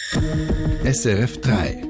SRF 3.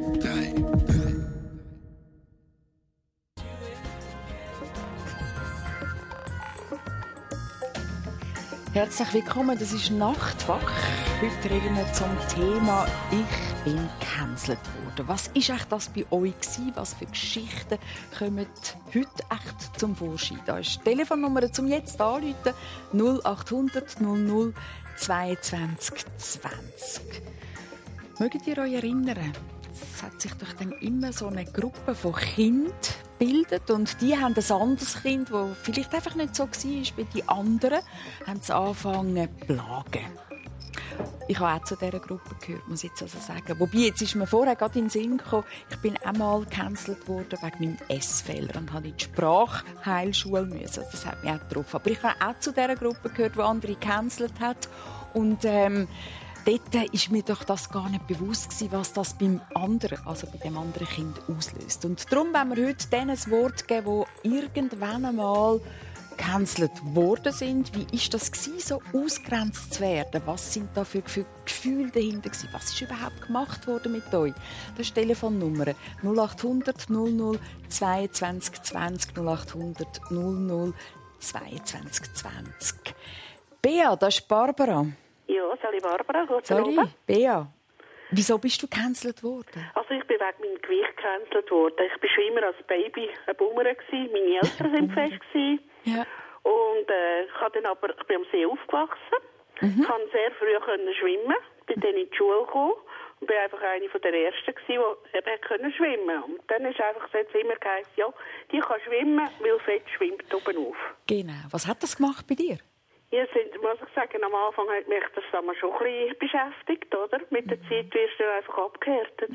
Herzlich willkommen, das ist Nachtwach. Heute reden wir zum Thema «Ich bin gecancelt worden». Was war eigentlich das bei euch gewesen? Was für Geschichten kommen heute echt zum Vorschein? Da ist die Telefonnummer zum jetzt anrufen 0800 00 22 20. Mögt ihr euch erinnern? Es hat sich doch dann immer so eine Gruppe von Kindern bildet und die haben ein anderes Kind, das vielleicht einfach nicht so war wie die anderen, haben sie angefangen zu plagen. Ich habe auch zu dieser Gruppe gehört, muss ich jetzt also sagen. Wobei, jetzt ist mir vorher gerade in den Sinn gekommen, ich bin einmal gecancelt worden wegen meinem Essfehler und habe in die Sprachheilschule müssen. Also das hat mich auch getroffen. Aber ich habe auch zu dieser Gruppe gehört, die andere gecancelt hat. Und dort war mir doch das gar nicht bewusst gewesen, was das beim anderen, also bei dem anderen Kind auslöst. Und darum wollen wir heute denen ein Wort geben, die irgendwann einmal gecancelt worden sind. Wie war das gewesen, so ausgegrenzt zu werden? Was sind da für Gefühle dahinter gewesen? Was ist überhaupt gemacht worden mit euch? Das ist die Telefonnummer 0800 00 22 20 0800 00 22 20. Bea, das ist Barbara. Ja, sali Barbara, guten Sorry, Abend. Bea. Wieso bist du gecancelt worden? Also ich bin wegen meinem Gewicht gecancelt worden. Ich war schon immer als Baby eine Bummerin. Meine Eltern waren fest. Ja. Und ich bin am See aufgewachsen. Ich konnte sehr früh schwimmen. Bin dann in die Schule gekommen. Und bin einfach eine der Ersten, die eben schwimmen konnte. Und dann ist einfach so jetzt immer geheißen, ja, die kann schwimmen, weil Fett schwimmt oben auf. Genau. Was hat das gemacht bei dir? Ja, muss ich sagen, am Anfang hat mich das schon ein bisschen beschäftigt, oder? Mit der Zeit wirst du einfach abgehärtet.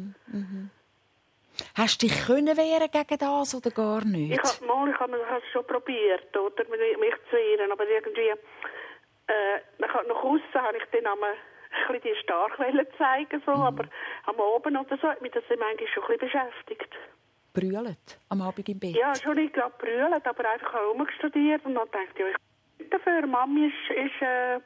Hast du dich wehren gegen das oder gar nicht? Ich habe es schon probiert, oder? Mich zu wehren, aber irgendwie nach aussen habe ich dann ein bisschen die Starkwelle zeigen, so, aber am Abend oder so hat mich das manchmal schon ein bisschen beschäftigt. Brüllt am Abend im Bett? Ja, schon nicht gerade brüllt, aber einfach herumgestudiert und dann dachte ich, ja, ich dafür. Mami ist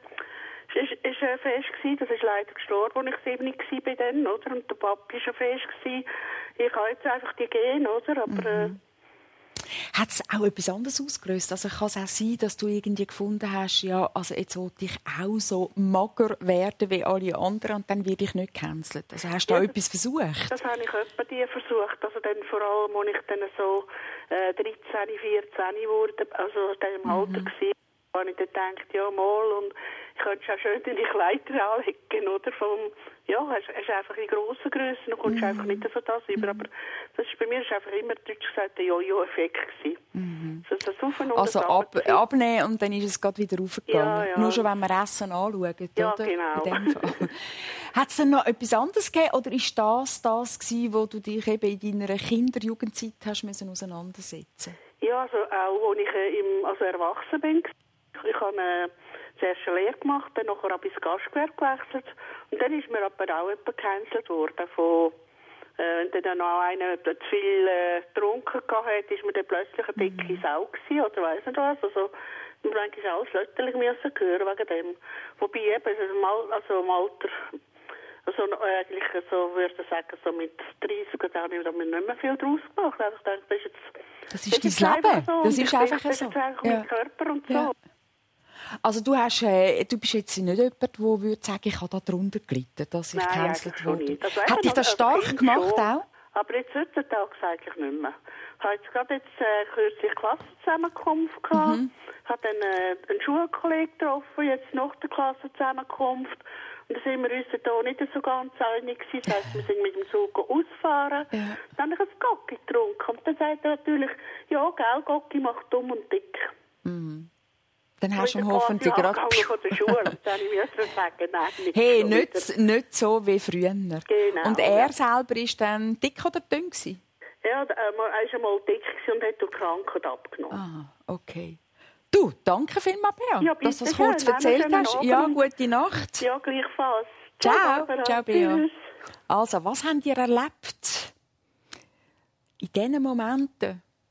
fest gewesen. Das ist leider gestorben, als ich 7 war bei denen, oder? Und der Papi war schon fest gewesen. Ich habe jetzt einfach die Gene, oder? Aber hat es auch etwas anderes ausgelöst? Also kann es auch sein, dass du irgendwie gefunden hast, ja, also jetzt wollte ich auch so mager werden wie alle anderen und dann werde ich nicht gecancelt. Also hast du da etwas versucht? Das habe ich etwa die versucht. Also dann vor allem, als ich dann so 13, 14 wurde, also in diesem Alter war, habe ich dann gedacht, ja mal, und ich könnte auch schön deine Kleider anlegen, oder? Hast einfach in grosser Grösse, dann kommst du einfach nicht so das über. Aber das ist, bei mir ist einfach immer, deutsch gesagt, der Jojo-Effekt gewesen. Also abnehmen und dann ist es gerade wieder raufgegangen. Ja. Nur schon, wenn wir Essen anschauen, ja, oder? Genau. In dem Fall. Hat es denn noch etwas anderes gegeben, oder ist das gewesen, wo du dich eben in deiner Kinder-Jugendzeit hast müssen auseinandersetzen? Ja, also auch, als ich erwachsen bin. Ich habe zuerst eine Lehre gemacht, dann nachher habe ich ins Gastgewerbe gewechselt. Und dann ist mir aber auch jemand gecancelt worden. Wenn dann noch einer zu viel getrunken hatte, ist mir dann plötzlich eine dicke Sau gewesen, oder weiss nicht was. Also, man muss eigentlich alles lötterlich hören wegen dem. Wobei eben, im Alter, also eigentlich, so würde ich sagen, so mit 30 habe ich mir nicht mehr viel draus gemacht. Ich dachte, das ist dein Leben. So. Das ist einfach so. Das ist einfach mein Körper und so. Also du bist jetzt nicht jemand, der würde sagen, ich habe darunter gelitten, dass ich gecancelt wurde. Also hat dich das stark gemacht auch? Aber jetzt heutzutage eigentlich nicht mehr. Ich habe jetzt gerade kürzlich Klassenzusammenkunft gehabt. Ich habe dann einen Schulkollegen getroffen, jetzt nach der Klassenzusammenkunft. Und da sind wir uns hier nicht so ganz einig gewesen. Das heisst, wir sind mit dem Zug ausfahren. Ja. Dann habe ich ein Gocki getrunken. Und dann sagt er natürlich, ja, gell, Gocki macht dumm und dick. Dann hast du hoffentlich gerade... von der Schule. Dann musste ich sagen, nein, hey, nicht so wie früher. Genau. Und er selber war dann dick oder dünn gewesen? Ja, er war einmal dick und hat durch die Krankheit abgenommen. Ah, okay. Du, danke vielmals, Bea, ja, dass du das kurz erzählt hast. Ja, gute Nacht. Ja, gleichfalls. Ciao. Ciao, Bea. Also, was habt ihr erlebt in diesen Momenten,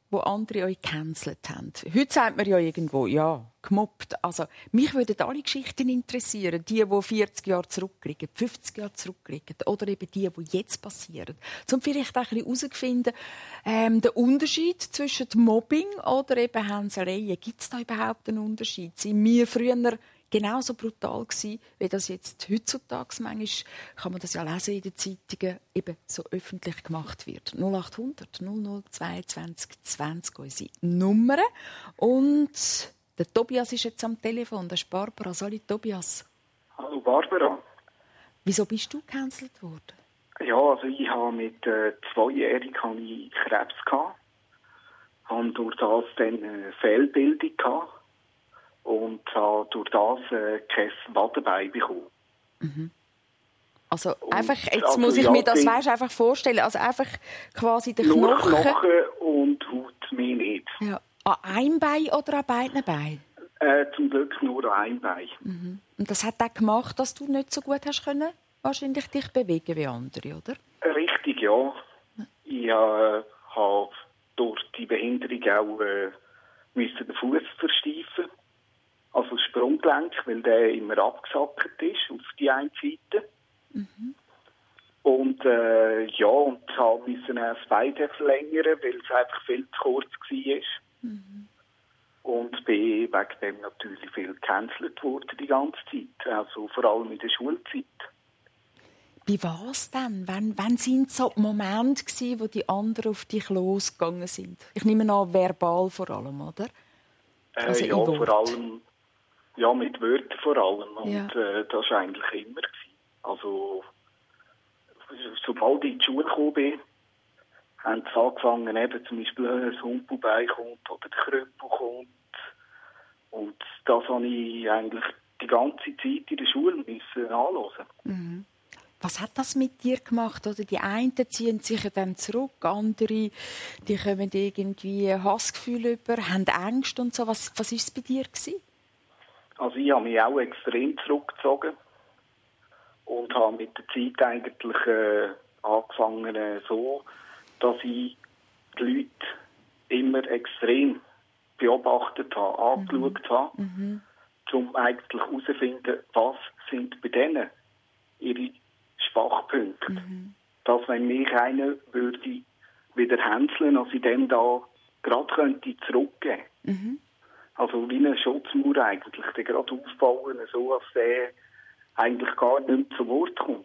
wo andere euch gecancelt haben. Heute sagt man ja irgendwo, ja, gemobbt. Also, mich würden alle Geschichten interessieren. Die 40 Jahre zurückliegen, 50 Jahre zurückliegen. Oder eben die jetzt passieren. Um vielleicht auch ein bisschen herauszufinden, den Unterschied zwischen Mobbing oder eben Hänseleien. Gibt es da überhaupt einen Unterschied? Sind wir früher genauso brutal gewesen, wie das jetzt heutzutage manchmal, kann man das ja lesen in den Zeitungen, eben so öffentlich gemacht wird. 0800 0022 20 unsere Nummer. Und der Tobias ist jetzt am Telefon, das ist Barbara. Salut Tobias. Hallo Barbara. Wieso bist du gecancelt worden? Ja, also ich habe mit 2-jährig Krebs gehabt. Habe durch das dann eine Fehlbildung gehabt. Und habe durch das kein Wadenbein bekommen. Mhm. Also einfach, jetzt muss ich mir das einfach vorstellen, also einfach quasi den Knochen... Nur Knochen und Haut, mehr nicht. Ja. An einem Bein oder an beiden Beinen? Zum Glück nur an einem Bein. Mhm. Und das hat auch gemacht, dass du nicht so gut hast können, wahrscheinlich dich bewegen wie andere, oder? Richtig, ja. Ich habe durch die Behinderung auch den Fuß versteifen. Also das Sprunggelenk, weil der immer abgesackt ist auf die eine Seite. Mhm. Und und habe das Bein verlängern, weil es einfach viel zu kurz war. Mhm. Und bin wegen dem natürlich viel gecancelt worden die ganze Zeit. Also vor allem in der Schulzeit. Wie war es denn? Wann sind so die Momente gewesen, wo die anderen auf dich losgegangen sind? Ich nehme an, verbal vor allem, oder? Also ja, vor allem. Ja, mit Wörtern vor allem. Und das war eigentlich immer. Also, sobald ich in die Schule gekommen bin, haben sie angefangen, eben zum Beispiel ein Humpelbein kommt oder der Krüppel kommt. Und das habe ich eigentlich die ganze Zeit in der Schule anhören. Mhm. Was hat das mit dir gemacht? Oder die einen ziehen sich dann zurück, andere die kommen irgendwie Hassgefühle über, haben Angst und so. Was war es bei dir gewesen? Also ich habe mich auch extrem zurückgezogen und habe mit der Zeit eigentlich angefangen so, dass ich die Leute immer extrem beobachtet habe, angeschaut habe, um eigentlich herauszufinden, was sind bei denen ihre Schwachpunkte. Mhm. Dass wenn mich einer würde wieder hänseln, als ich dem da gerade könnte zurückgeben. Mhm. Also wie eine Schutzmauer eigentlich, der gerade aufbauen, so als der eigentlich gar nicht mehr zu Wort kommt.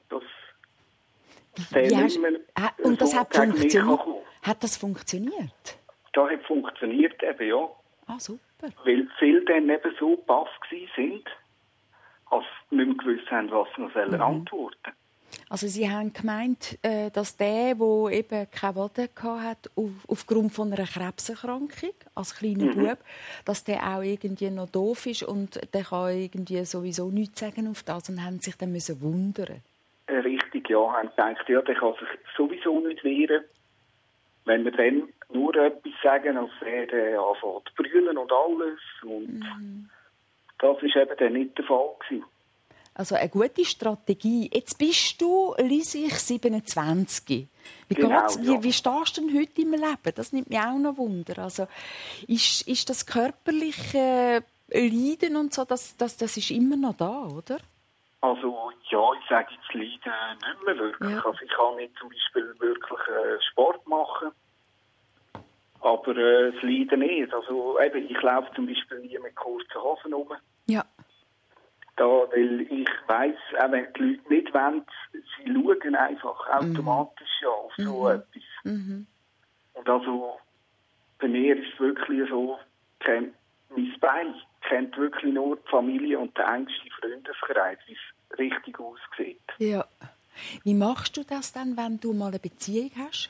Und das hat funktioniert? Hat das funktioniert? Das hat funktioniert eben, ja. Ah, super. Weil viele dann eben so baff sind, als sie nicht mehr gewusst haben, was sie antworten sollen. Also Sie haben gemeint, dass der eben keine Waden hatte, aufgrund von einer Krebserkrankung, als kleiner Bub, dass der auch irgendwie noch doof ist und der kann irgendwie sowieso nichts sagen auf das und haben sich dann wundern. Richtig, ja. Haben gedacht, ja, der kann sich sowieso nicht wehren. Wenn wir dann nur etwas sagen, als er anfängt zu brüllen und alles. Und das war eben dann nicht der Fall gewesen. Also eine gute Strategie. Jetzt bist du, Lisich, 27. Genau, wie stehst du denn heute im Leben? Das nimmt mich auch noch Wunder. Also, ist das körperliche Leiden und so, das ist immer noch da, oder? Also ja, ich sage jetzt Leiden nicht mehr wirklich. Ja. Also ich kann nicht zum Beispiel wirklich Sport machen, aber das Leiden nicht. Also eben, ich laufe zum Beispiel nie mit kurzen Hosen rum. Ja. Da, weil ich weiss, auch wenn die Leute nicht wollen, sie schauen einfach automatisch auf so etwas. Mhm. Und also, bei mir ist es wirklich so, mein Bein kennt wirklich nur die Familie und den engsten Freundeskreis, wie es richtig aussieht. Ja. Wie machst du das dann, wenn du mal eine Beziehung hast?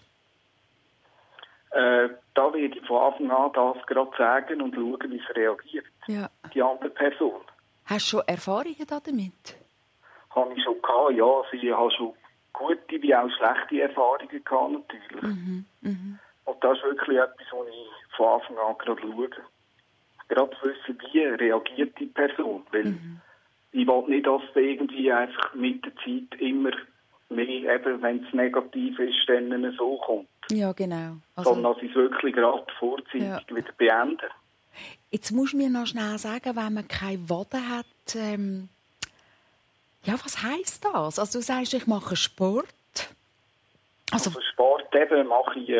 Da werde ich von Anfang an das gerade sagen und schauen, wie es reagiert. Ja. Die andere Person. Hast du schon Erfahrungen damit? Habe ich schon gehabt, ja. Also ich habe schon gute wie auch schlechte Erfahrungen gehabt, natürlich. Und das ist wirklich etwas, was ich von Anfang an gerade schaue. Gerade wissen, wie reagiert die Person. Weil ich will nicht, dass du irgendwie einfach mit der Zeit immer mehr eben, wenn es negativ ist, dann so kommt. Ja, genau. Also, sondern dass ich es wirklich gerade vorzeitig wieder beende. Jetzt musst du mir noch schnell sagen, wenn man keine Waden hat, ja, was heisst das? Also du sagst, ich mache Sport. Also Sport eben mache ich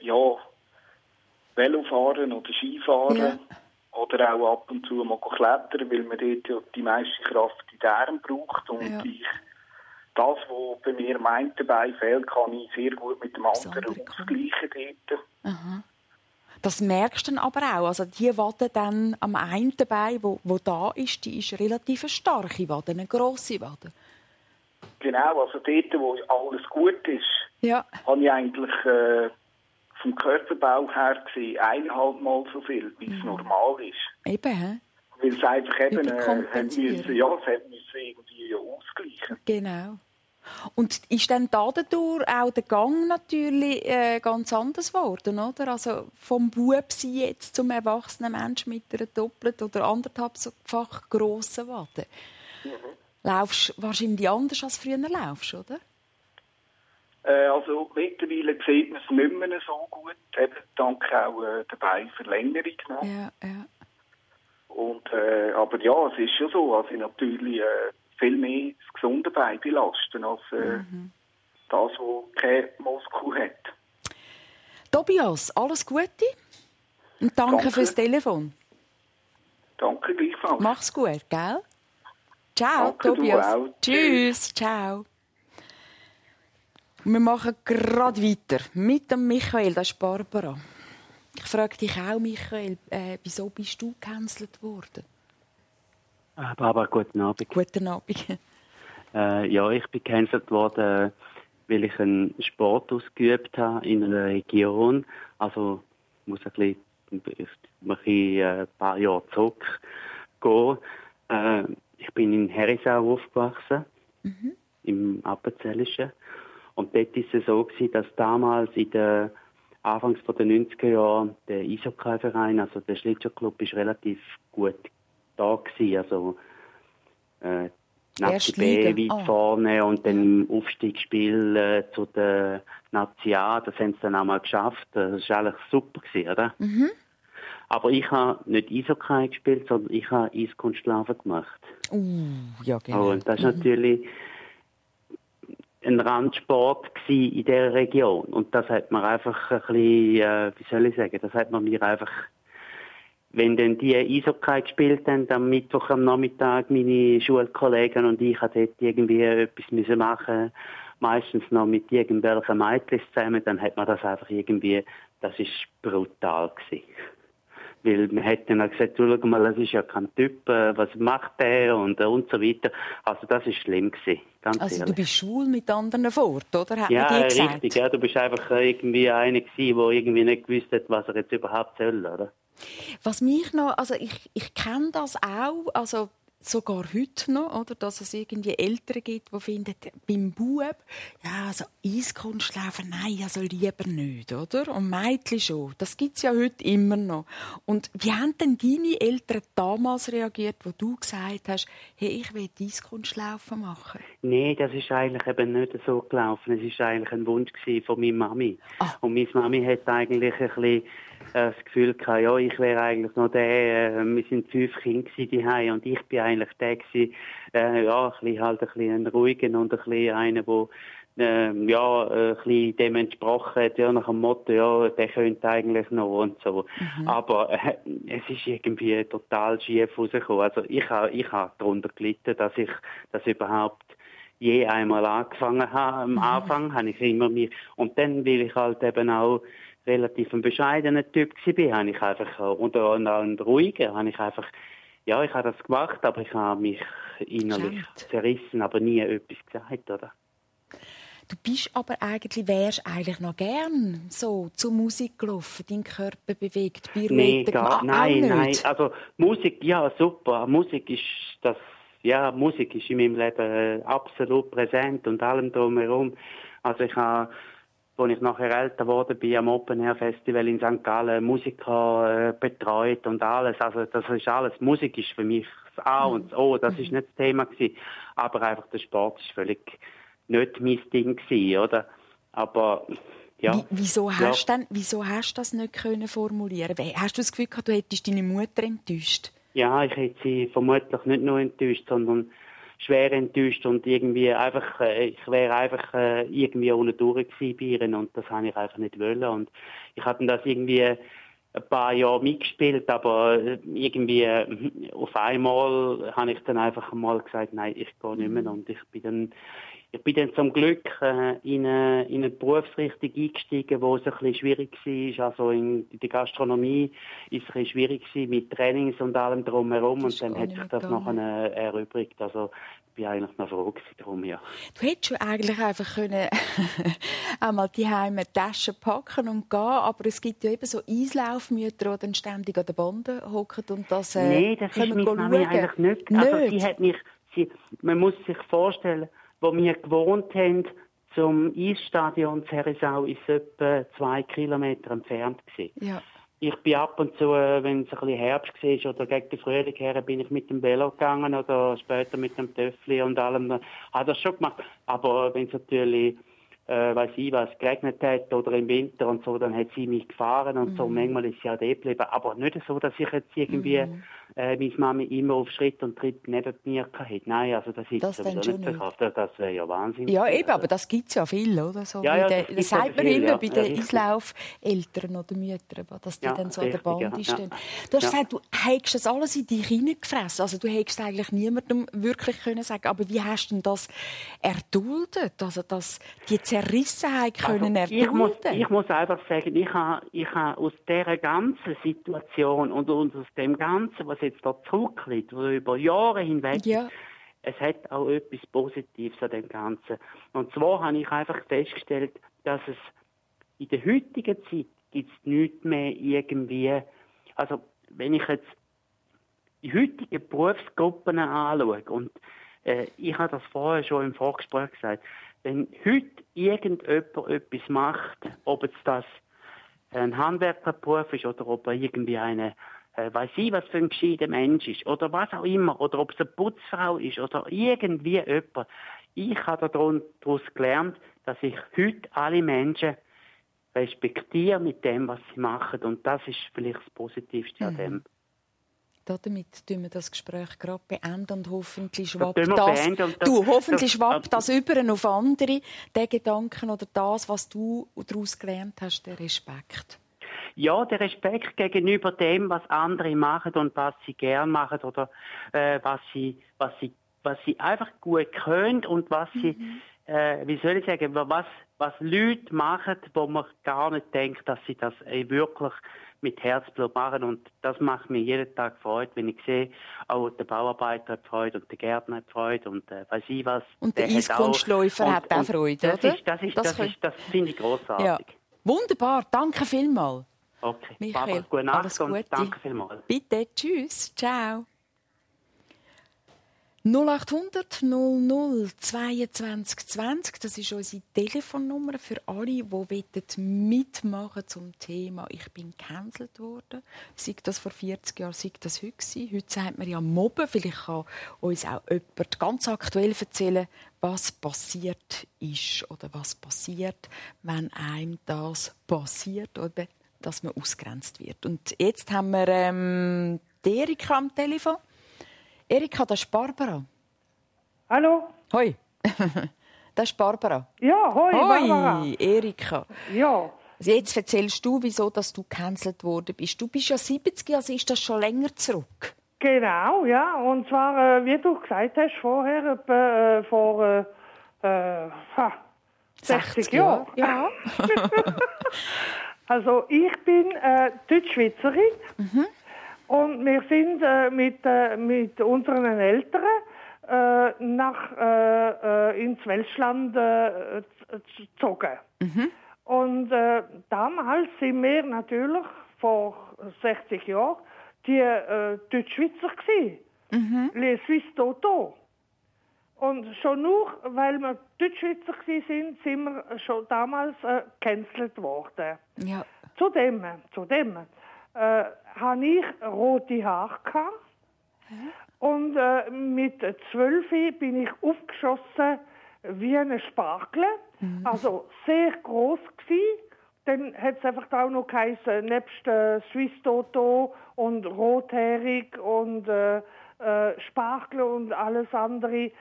Velofahren oder Skifahren. Ja. Oder auch ab und zu mal klettern, weil man dort die meiste Kraft in den Armen braucht. Und das, was bei mir am einen Bein fehlt, kann ich sehr gut mit dem anderen ausgleichen dort. Aha. Das merkst du dann aber auch. Also die Wade dann am einen Bein, wo da ist, die ist relativ eine starke Wade, eine grosse Wade. Genau, also dort, wo alles gut ist, habe ich eigentlich vom Körperbau her gesehen 1,5 Mal so viel, wie es normal ist. Eben, hä? Weil es einfach eben es müssen irgendwie ausgleichen. Genau. Und ist dann dadurch auch der Gang natürlich ganz anders geworden, oder? Also vom Bub sein jetzt zum erwachsenen Menschen mit einer doppelt oder anderthalbfach grossen Wade. Laufst wahrscheinlich anders als früher laufst, oder? Also mittlerweile sieht man es nicht mehr so gut, eben dank auch der Beinverlängerung noch. Ja. Und, aber ja, es ist schon so, also natürlich viel mehr das gesunde Bein belasten als das, was kein Muskel hat. Tobias, alles Gute und danke fürs Telefon. Danke gleichfalls. Mach's gut, gell? Ciao, danke, Tobias. Tschüss, ciao. Wir machen gerade weiter mit dem Michael, das ist Barbara. Ich frage dich auch, Michael, wieso bist du gecancelt worden? Barbara, guten Abend. Guten Abend. Ja, ich bin gecancelt worden, weil ich einen Sport ausgeübt habe in einer Region. Also ich muss ein paar Jahre zurückgehen. Ich bin in Herisau aufgewachsen, im Appenzellischen. Und dort war es so, dass damals in den Anfangs der 90er Jahre der Eishockey-Verein, also der Schlittschuhclub, ist relativ gut da gewesen. Also Nazi B weit vorne und dann im Aufstiegsspiel zu der Nazi A, das haben sie dann auch mal geschafft. Das war eigentlich super gewesen, oder? Aber ich habe nicht Eishockey gespielt, sondern ich habe Eiskunstlaufen gemacht. Ja, genau. Und das ist natürlich ein Randsport in dieser Region. Und das hat man einfach ein bisschen, wie soll ich sagen, das hat man mir einfach, wenn dann die Eishockey gespielt haben, am Mittwoch am Nachmittag, meine Schulkollegen und ich haben dort irgendwie etwas müssen machen, meistens noch mit irgendwelchen Mädchen zusammen, dann hat man das einfach irgendwie, das ist brutal gewesen. Weil man hat dann auch gesagt, schau mal, das ist ja kein Typ, was macht der und so weiter. Also das ist schlimm gewesen, ganz also ehrlich. Du bist schwul mit anderen fort, oder? Hat ja, man dir gesagt? Richtig, ja, du bist einfach irgendwie einer gewesen, der irgendwie nicht gewusst hat, was er jetzt überhaupt soll, oder? Was mich noch, also ich kenne das auch, also sogar heute noch, oder, dass es irgendwie Eltern gibt, die finden, beim Bub, ja, also Eiskunstlaufen, nein, also lieber nicht, oder? Und Mädchen schon. Das gibt es ja heute immer noch. Und wie haben denn deine Eltern damals reagiert, wo du gesagt hast, hey, ich will Eiskunstlaufen machen? Nein, das ist eigentlich eben nicht so gelaufen. Es war eigentlich ein Wunsch von meiner Mami. Und meine Mami hat eigentlich ein bisschen das Gefühl gehabt, ja, ich wäre eigentlich noch der, wir sind 5 Kinder daheim und ich bin eigentlich der gewesen, ein bisschen ein ruhiger und ein bisschen einer, der ein bisschen dem entsprochen hat, ja, nach dem Motto, ja, der könnte eigentlich noch und so. Aber es ist irgendwie total schief rausgekommen. Also ich habe darunter gelitten, dass ich das überhaupt je einmal angefangen habe. Am Anfang habe ich immer mehr, und dann, weil ich halt eben auch relativ ein bescheidener Typ war, habe ich einfach, oder ein ruhiger, habe ich einfach, ja, ich habe das gemacht, aber ich habe mich innerlich zerrissen, aber nie etwas gesagt, oder? Du bist aber wärst eigentlich noch gern so zur Musik gelaufen, deinen Körper bewegt, Pirouette gemacht? Nein, also Musik, ja, super, Musik ist in meinem Leben absolut präsent und allem drumherum. Also ich habe, als ich nachher älter wurde, bin am Open Air Festival in St. Gallen Musiker betreut und alles. Also das ist alles. Musik ist für mich das A und das O. Das ist nicht das Thema gewesen. Aber einfach der Sport ist völlig nicht mein Ding gewesen, oder? Aber ja. Wieso hast du das nicht können formulieren? Hast du das Gefühl gehabt, du hättest deine Mutter enttäuscht? Ja, ich hätte sie vermutlich nicht nur enttäuscht, sondern schwer enttäuscht und irgendwie einfach, ich wäre einfach irgendwie ohne durch gewesen bei ihr und das habe ich einfach nicht wollen und ich habe das irgendwie ein paar Jahre mitgespielt, aber irgendwie auf einmal habe ich dann einfach mal gesagt, nein, ich gehe nicht mehr und ich bin dann zum Glück in eine Berufsrichtung eingestiegen, wo es ein bisschen schwierig war. Also in der Gastronomie ist es ein bisschen schwierig gewesen, mit Trainings und allem drumherum. Und dann hat sich das nachher erübrigt. Also ich bin eigentlich noch froh darum, ja. Du hättest schon eigentlich einfach können einmal die Heime Taschen packen und gehen, aber es gibt ja eben so Eislaufmütter, die dann ständig an der Bande hocken und das Nein, das ist meine Mami eigentlich nicht. Also sie hat mich, man muss sich vorstellen, wo wir gewohnt haben, zum Eisstadion zu Herisau, ist es etwa 2 Kilometer entfernt gewesen. Ja. Ich bin ab und zu, wenn es ein bisschen Herbst war oder gegen den Frühling her, bin ich mit dem Velo gegangen oder später mit dem Töffli und allem. Habe das schon gemacht. Aber wenn es natürlich, weiss ich was, geregnet hat oder im Winter und so, dann hat sie mich gefahren und so. Manchmal ist sie auch dort geblieben. Aber nicht so, dass ich jetzt irgendwie meine Mami immer auf Schritt und Tritt neben mir hatte. Nein, also das ist sowieso nicht verkauft. Das wäre ja Wahnsinn. Ja, eben, aber das gibt es ja viel, oder? So ja, das sagt man immer bei den Eislaufeltern oder Müttern, dass die dann so an der Bande stehen. Du hast gesagt, du hättest das alles in dich hineingefressen. Also du hättest eigentlich niemandem wirklich können sagen, aber wie hast du denn das erduldet? Also die Zerrissenheit können erdulden? Ich muss einfach sagen, ich habe aus dieser ganzen Situation und aus dem Ganzen, was jetzt da zurückliegt, wo über Jahre hinweg, es hat auch etwas Positives an dem Ganzen. Und zwar habe ich einfach festgestellt, dass es in der heutigen Zeit gibt es nichts mehr irgendwie, also wenn ich jetzt die heutigen Berufsgruppen anschaue und ich habe das vorher schon im Vorgespräch gesagt, wenn heute irgendjemand etwas macht, ob es das ein Handwerkerberuf ist oder ob er irgendwie weiss ich, was für ein gescheiter Mensch ist oder was auch immer, oder ob es eine Putzfrau ist oder irgendwie jemand. Ich habe daraus gelernt, dass ich heute alle Menschen respektiere mit dem, was sie machen und das ist vielleicht das Positivste an dem. Damit tun wir das Gespräch gerade beenden und hoffentlich schwappt das über auf andere, der Gedanken oder das, was du daraus gelernt hast, der Respekt. Ja, der Respekt gegenüber dem, was andere machen und was sie gern machen oder was sie einfach gut können und was sie, wie soll ich sagen, was Leute machen, wo man gar nicht denkt, dass sie das wirklich mit Herzblut machen und das macht mir jeden Tag Freude, wenn ich sehe, auch der Bauarbeiter hat Freude und der Gärtner hat Freude und weiss ich was. Und der Eiskunstläufer hat auch Freude, oder? Das finde ich grossartig. Ja. Wunderbar, danke vielmals. Okay, Michael, gute Nacht alles Gute. Und danke vielmals. Bitte, tschüss, ciao. 0800 00 22 20, das ist unsere Telefonnummer für alle, die mitmachen zum Thema «Ich bin gecancelt worden». Sei das vor 40 Jahren, sei das heute gewesen. Heute sagt man ja Mobben. Vielleicht kann uns auch jemand ganz aktuell erzählen, was passiert ist oder was passiert, wenn einem das passiert oder dass man ausgegrenzt wird. Und jetzt haben wir die Erika am Telefon. Erika, das ist Barbara. Hallo? Hoi. Das ist Barbara. Ja, hoi, Barbara. Hoi, Erika. Ja. Jetzt erzählst du, wieso dass du gecancelt worden bist. Du bist ja 70, also ist das schon länger zurück. Genau, ja. Und zwar, wie du gesagt hast, vorher, etwa vor 60 Jahren. Ja. Also, ich bin Deutschschweizerin. Und wir sind mit unseren Eltern ins Welschland gezogen. Und damals sind wir natürlich vor 60 Jahren die Deutschschweizer gewesen. Les Suisses Toto. Und schon nur, weil wir Deutschschweizer waren, sind wir schon damals gecancelt worden. Ja. Zudem hatte ich rote Haare gehabt. Und mit 12 bin ich aufgeschossen wie ein Spargel, also sehr groß gewesen. Dann hat es einfach auch noch geheißen, nebst Swiss Toto und Rothering und Spargel und alles andere.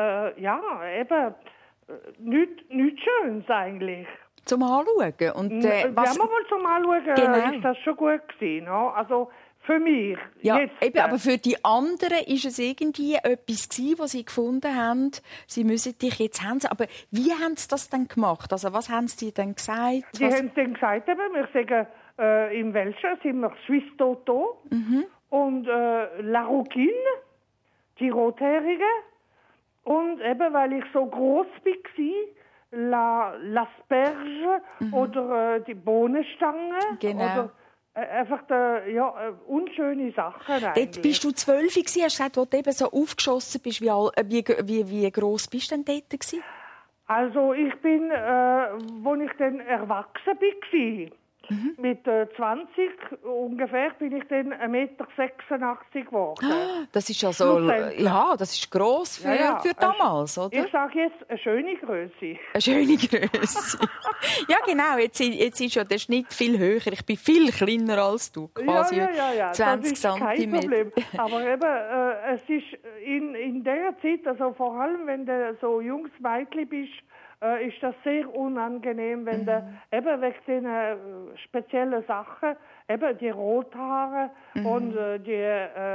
Nichts Schönes eigentlich. Zum Anschauen. Und, Ja, mal zum Anschauen ist das schon gut gewesen. No? Also für mich. Ja, jetzt, eben, aber für die anderen ist es irgendwie etwas gewesen, was sie gefunden haben, sie müssen dich jetzt haben. Aber wie haben sie das dann gemacht? Also was haben sie dann gesagt? Die haben dann gesagt, wir sagen, im Welschen sind wir Swiss Toto und La Rouquine, die Rothährige. Und eben, weil ich so groß war, l'Asperge oder die Bohnenstange. Genau. Oder einfach unschöne Sachen eigentlich. Dort bist du 12 gewesen, hast gesagt, als du eben so aufgeschossen bist. Wie gross bist du denn dort gewesen? Also ich bin, als ich dann erwachsen war, mit 20 ungefähr, bin ich dann 1,86 Meter geworden. Das ist also, ja, das ist gross für damals, oder? Ich sage jetzt eine schöne Größe. Eine schöne Größe. Ja, genau. Jetzt ist ja der Schnitt viel höher. Ich bin viel kleiner als du, quasi ja. 20 das ist kein Problem. Aber eben, es ist in der Zeit, also vor allem, wenn du so junges Mädchen bist, ist das sehr unangenehm, wenn du eben wegen den speziellen Sachen, eben die Rothaare und die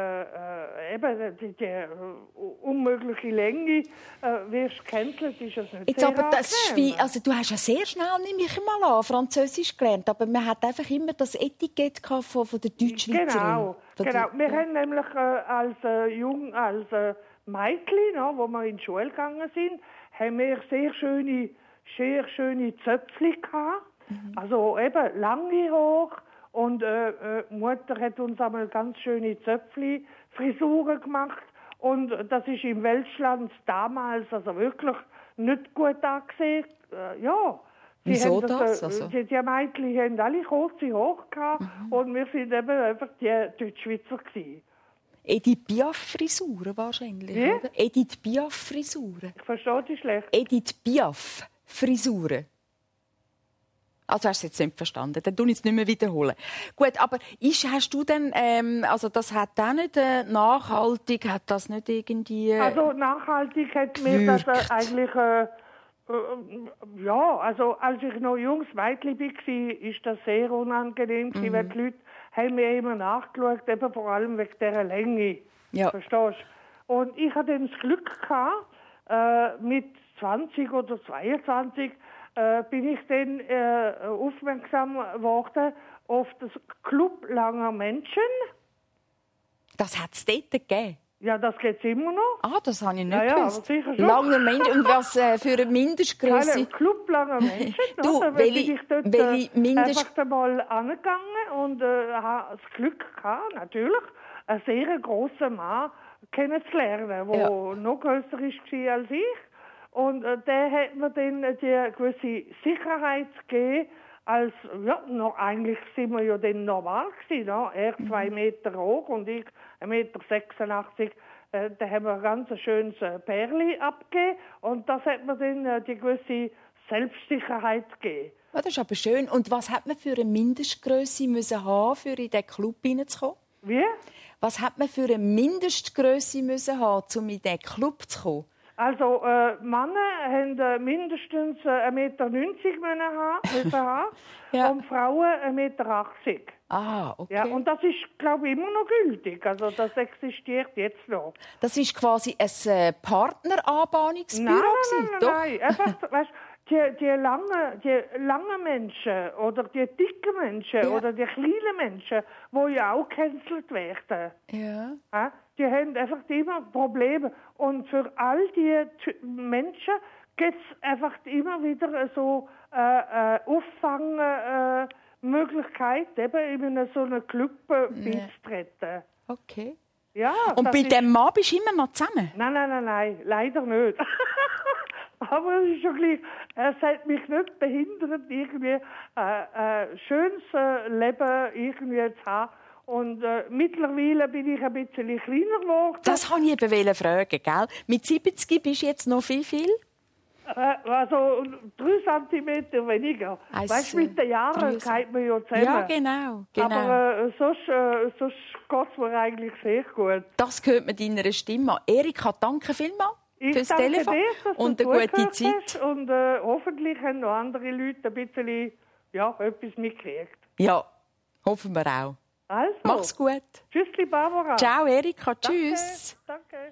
unmögliche Länge wirst gecancelt, ist es nicht jetzt sehr aber das angenehm. also du hast ja sehr schnell, nehme ich mal an, Französisch gelernt, aber man hat einfach immer das Etikett von der Deutschschweizerin. Genau. Wir haben nämlich als Mädchen, wo wir in die Schule gegangen sind, haben wir sehr schöne Zöpfchen gehabt. Also eben lange hoch. Und Mutter hat uns einmal ganz schöne Zöpfchen-Frisuren gemacht. Und das ist im Welschland damals also wirklich nicht gut angesehen. Wieso das? Die Mädchen haben alle kurze Haare gehabt. Und wir sind eben einfach die Deutschschweizer gewesen. Edith Piaf-Frisuren wahrscheinlich, Wie? oder? Edith Piaf-Frisuren. Ich verstehe dich schlecht. Edith Piaf-Frisuren. Also hast du es jetzt nicht verstanden, dann tue ich es nicht mehr wiederholen. Gut, aber hast du denn, also das hat auch nicht nachhaltig, hat das nicht irgendwie... Also nachhaltig hat mir das eigentlich... also als ich noch junges Mädchen war, ist das sehr unangenehm gewesen, weil die Leute haben mir immer nachgeschaut, eben vor allem wegen dieser Länge. Ja. Verstehst du? Und ich hatte das Glück gehabt, mit 20 oder 22 bin ich dann aufmerksam geworden auf das Club langer Menschen. Das hat es dort gegeben? Ja, das geht immer noch. Ah, das habe ich nicht Ja, gewusst. aber sicher schon. Langer Mensch, und was für eine Mindestgröße? Club langer Menschen. Du, oder? welche bin ich dort einfach einmal angegangen und habe das Glück gehabt, natürlich, einen sehr grossen Mann kennenzulernen, der noch grösser war als ich. Und der hat mir dann die gewisse Sicherheit gegeben, als, eigentlich sind wir ja dann normal gewesen, no? Er 2 Meter hoch und ich 1,86 Meter. Da haben wir ein ganz schönes Pärchen abgegeben und das hat mir dann die gewisse Selbstsicherheit gegeben. Ja, das ist aber schön. Und was hat man für eine Mindestgröße müssen haben, für in diesen Club hineinzukommen? Wie? Was hat man für eine Mindestgröße müssen haben, um in diesen Club zu kommen? Also Männer haben mindestens 1,90 Meter müssen haben Ja. und Frauen 1,80 Meter. Ah, okay. Ja, und das ist, glaube ich, immer noch gültig. Also das existiert jetzt noch. Das ist quasi ein Partneranbahnungsbüro gewesen, doch? Nein. Einfach, weißt, die langen Menschen oder die dicken Menschen oder die kleinen Menschen, die ja auch gecancelt werden, Ja. die haben einfach immer Probleme. Und für all die Menschen gibt es einfach immer wieder so Auffangmöglichkeit, eben in so einem Club beizutreten. Okay. Ja, und bei dem Mann bist du immer noch zusammen? Nein, leider nicht. Aber es ist schon gleich, es hat mich nicht behindert, irgendwie ein schönes Leben irgendwie zu haben. Und mittlerweile bin ich ein bisschen kleiner geworden. Das wollte ich eben fragen, gell? Mit 70 bist du jetzt noch viel? Also 3 cm weniger. Weißt du, mit den Jahren geht man ja zusammen. Ja, genau. Aber sonst geht es mir eigentlich sehr gut. Das hört man deiner Stimme an. Erika, danke vielmals fürs Telefon. Dir, dass und du eine gute Zeit. Und hoffentlich haben noch andere Leute ein bisschen etwas mitgekriegt. Ja, hoffen wir auch. Also, mach's gut. Tschüssli, Barbara. Ciao, Erika. Tschüss. Danke.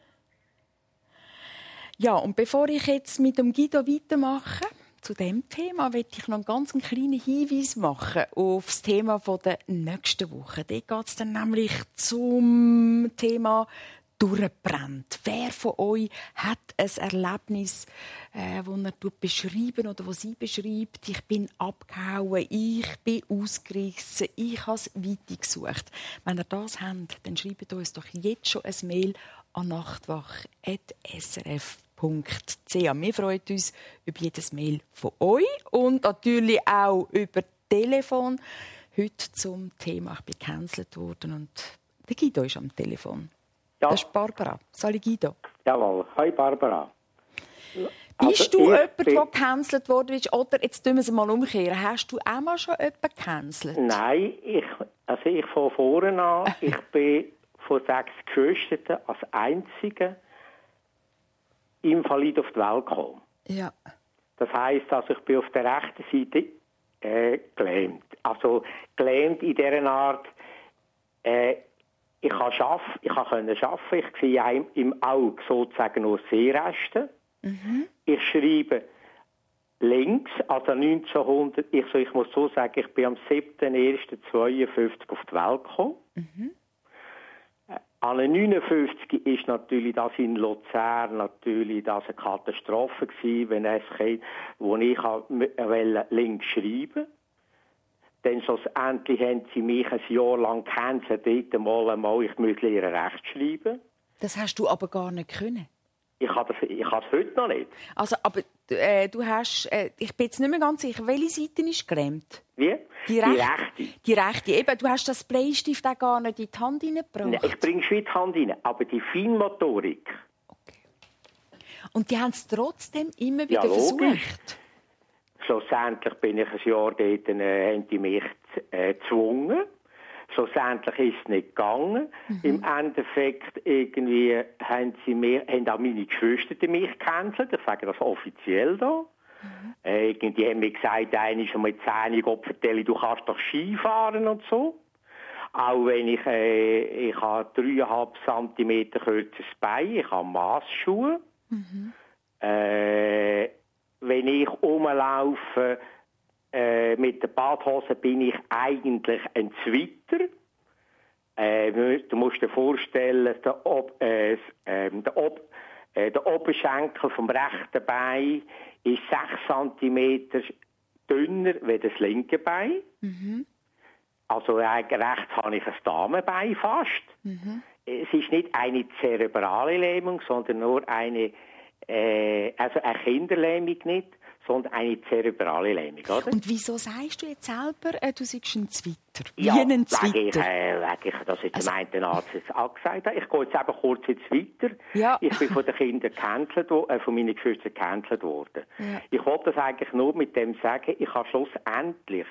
Ja, und bevor ich jetzt mit dem Guido weitermache, zu dem Thema, möchte ich noch einen ganz kleinen Hinweis machen auf das Thema der nächsten Woche. Dort geht es dann nämlich zum Thema durchbrennt. Wer von euch hat ein Erlebnis, das er beschreiben oder das sie beschreibt? Ich bin abgehauen, ich bin ausgerissen, ich habe es weitergesucht. Wenn ihr das habt, dann schreibt uns doch jetzt schon ein Mail an nachtwach.srf.ch. Wir freuen uns über jedes Mail von euch und natürlich auch über Telefon. Heute zum Thema «Ich bin gecancelt worden» und der Guido ist am Telefon. Ja. Das ist Barbara. Salut Guido. Jawohl. Hi Barbara. Bist du jemand, der gecancelt worden ist? Oder, jetzt tun wir es mal umkehren, hast du auch mal schon jemanden gecancelt? Nein, ich von vorne an. Ich bin von 6 Geschwistern als einziger Invalid auf die Welt gekommen. Ja. Das heisst, also ich bin auf der rechten Seite gelähmt. Also gelähmt in dieser Art, ich konnte arbeiten, ich sehe im Auge sozusagen nur Sehreste. Mhm. Ich schreibe links, also 1900, ich muss so sagen, ich bin am 7.1.52 auf die Welt gekommen. Mhm. An 59 ist natürlich das in Luzern natürlich das eine Katastrophe gewesen, wenn es Kind, wo ich links schreiben. Dann schlussendlich haben sie mich ein Jahr lang gecancelt, ich muss rechts schreiben. Das hast du aber gar nicht können? Ich habe es heute noch nicht. Also, aber du hast, ich bin jetzt nicht mehr ganz sicher, welche Seite ist gelähmt? Wie? Die rechte. Die rechte. Eben, du hast das Bleistift auch gar nicht in die Hand hineingebracht. Nein, ich bringe schon in die Hand rein, aber die Feinmotorik. Okay. Und die haben es trotzdem immer wieder versucht? Schlussendlich bin ich ein Jahr dort, haben die mich gezwungen. Schlussendlich ist es nicht gegangen. Mhm. Im Endeffekt irgendwie haben auch meine Geschwister mich gecancelt. Ich sage das offiziell da. Mhm. Die haben mir gesagt, einer ist mit 10 Gott vertelle, du kannst doch Ski fahren und so. Auch wenn ich habe 3,5 cm kürzeres Bein, ich habe Massschuhe. Mhm. Wenn ich rumlaufe mit der Badhose, bin ich eigentlich ein Zwitter. Du musst dir vorstellen, der Oberschenkel vom rechten Bein ist 6 cm dünner als das linke Bein. Mhm. Also rechts habe ich ein Damenbein fast. Mhm. Es ist nicht eine zerebrale Lähmung, sondern nur eine Kinderlähmung nicht, sondern eine zerebrale Lähmung, oder? Und wieso sagst du jetzt selber, du seist ein Zwitter? Ja, weil ich das jetzt dem einen Arzt angesagt habe. Ich gehe jetzt eben kurz ins Weiter. Ja. Ich bin von den Kindern von meinen Geschwistern gecancelt worden. Ja. Ich wollte das eigentlich nur mit dem sagen, ich habe schlussendlich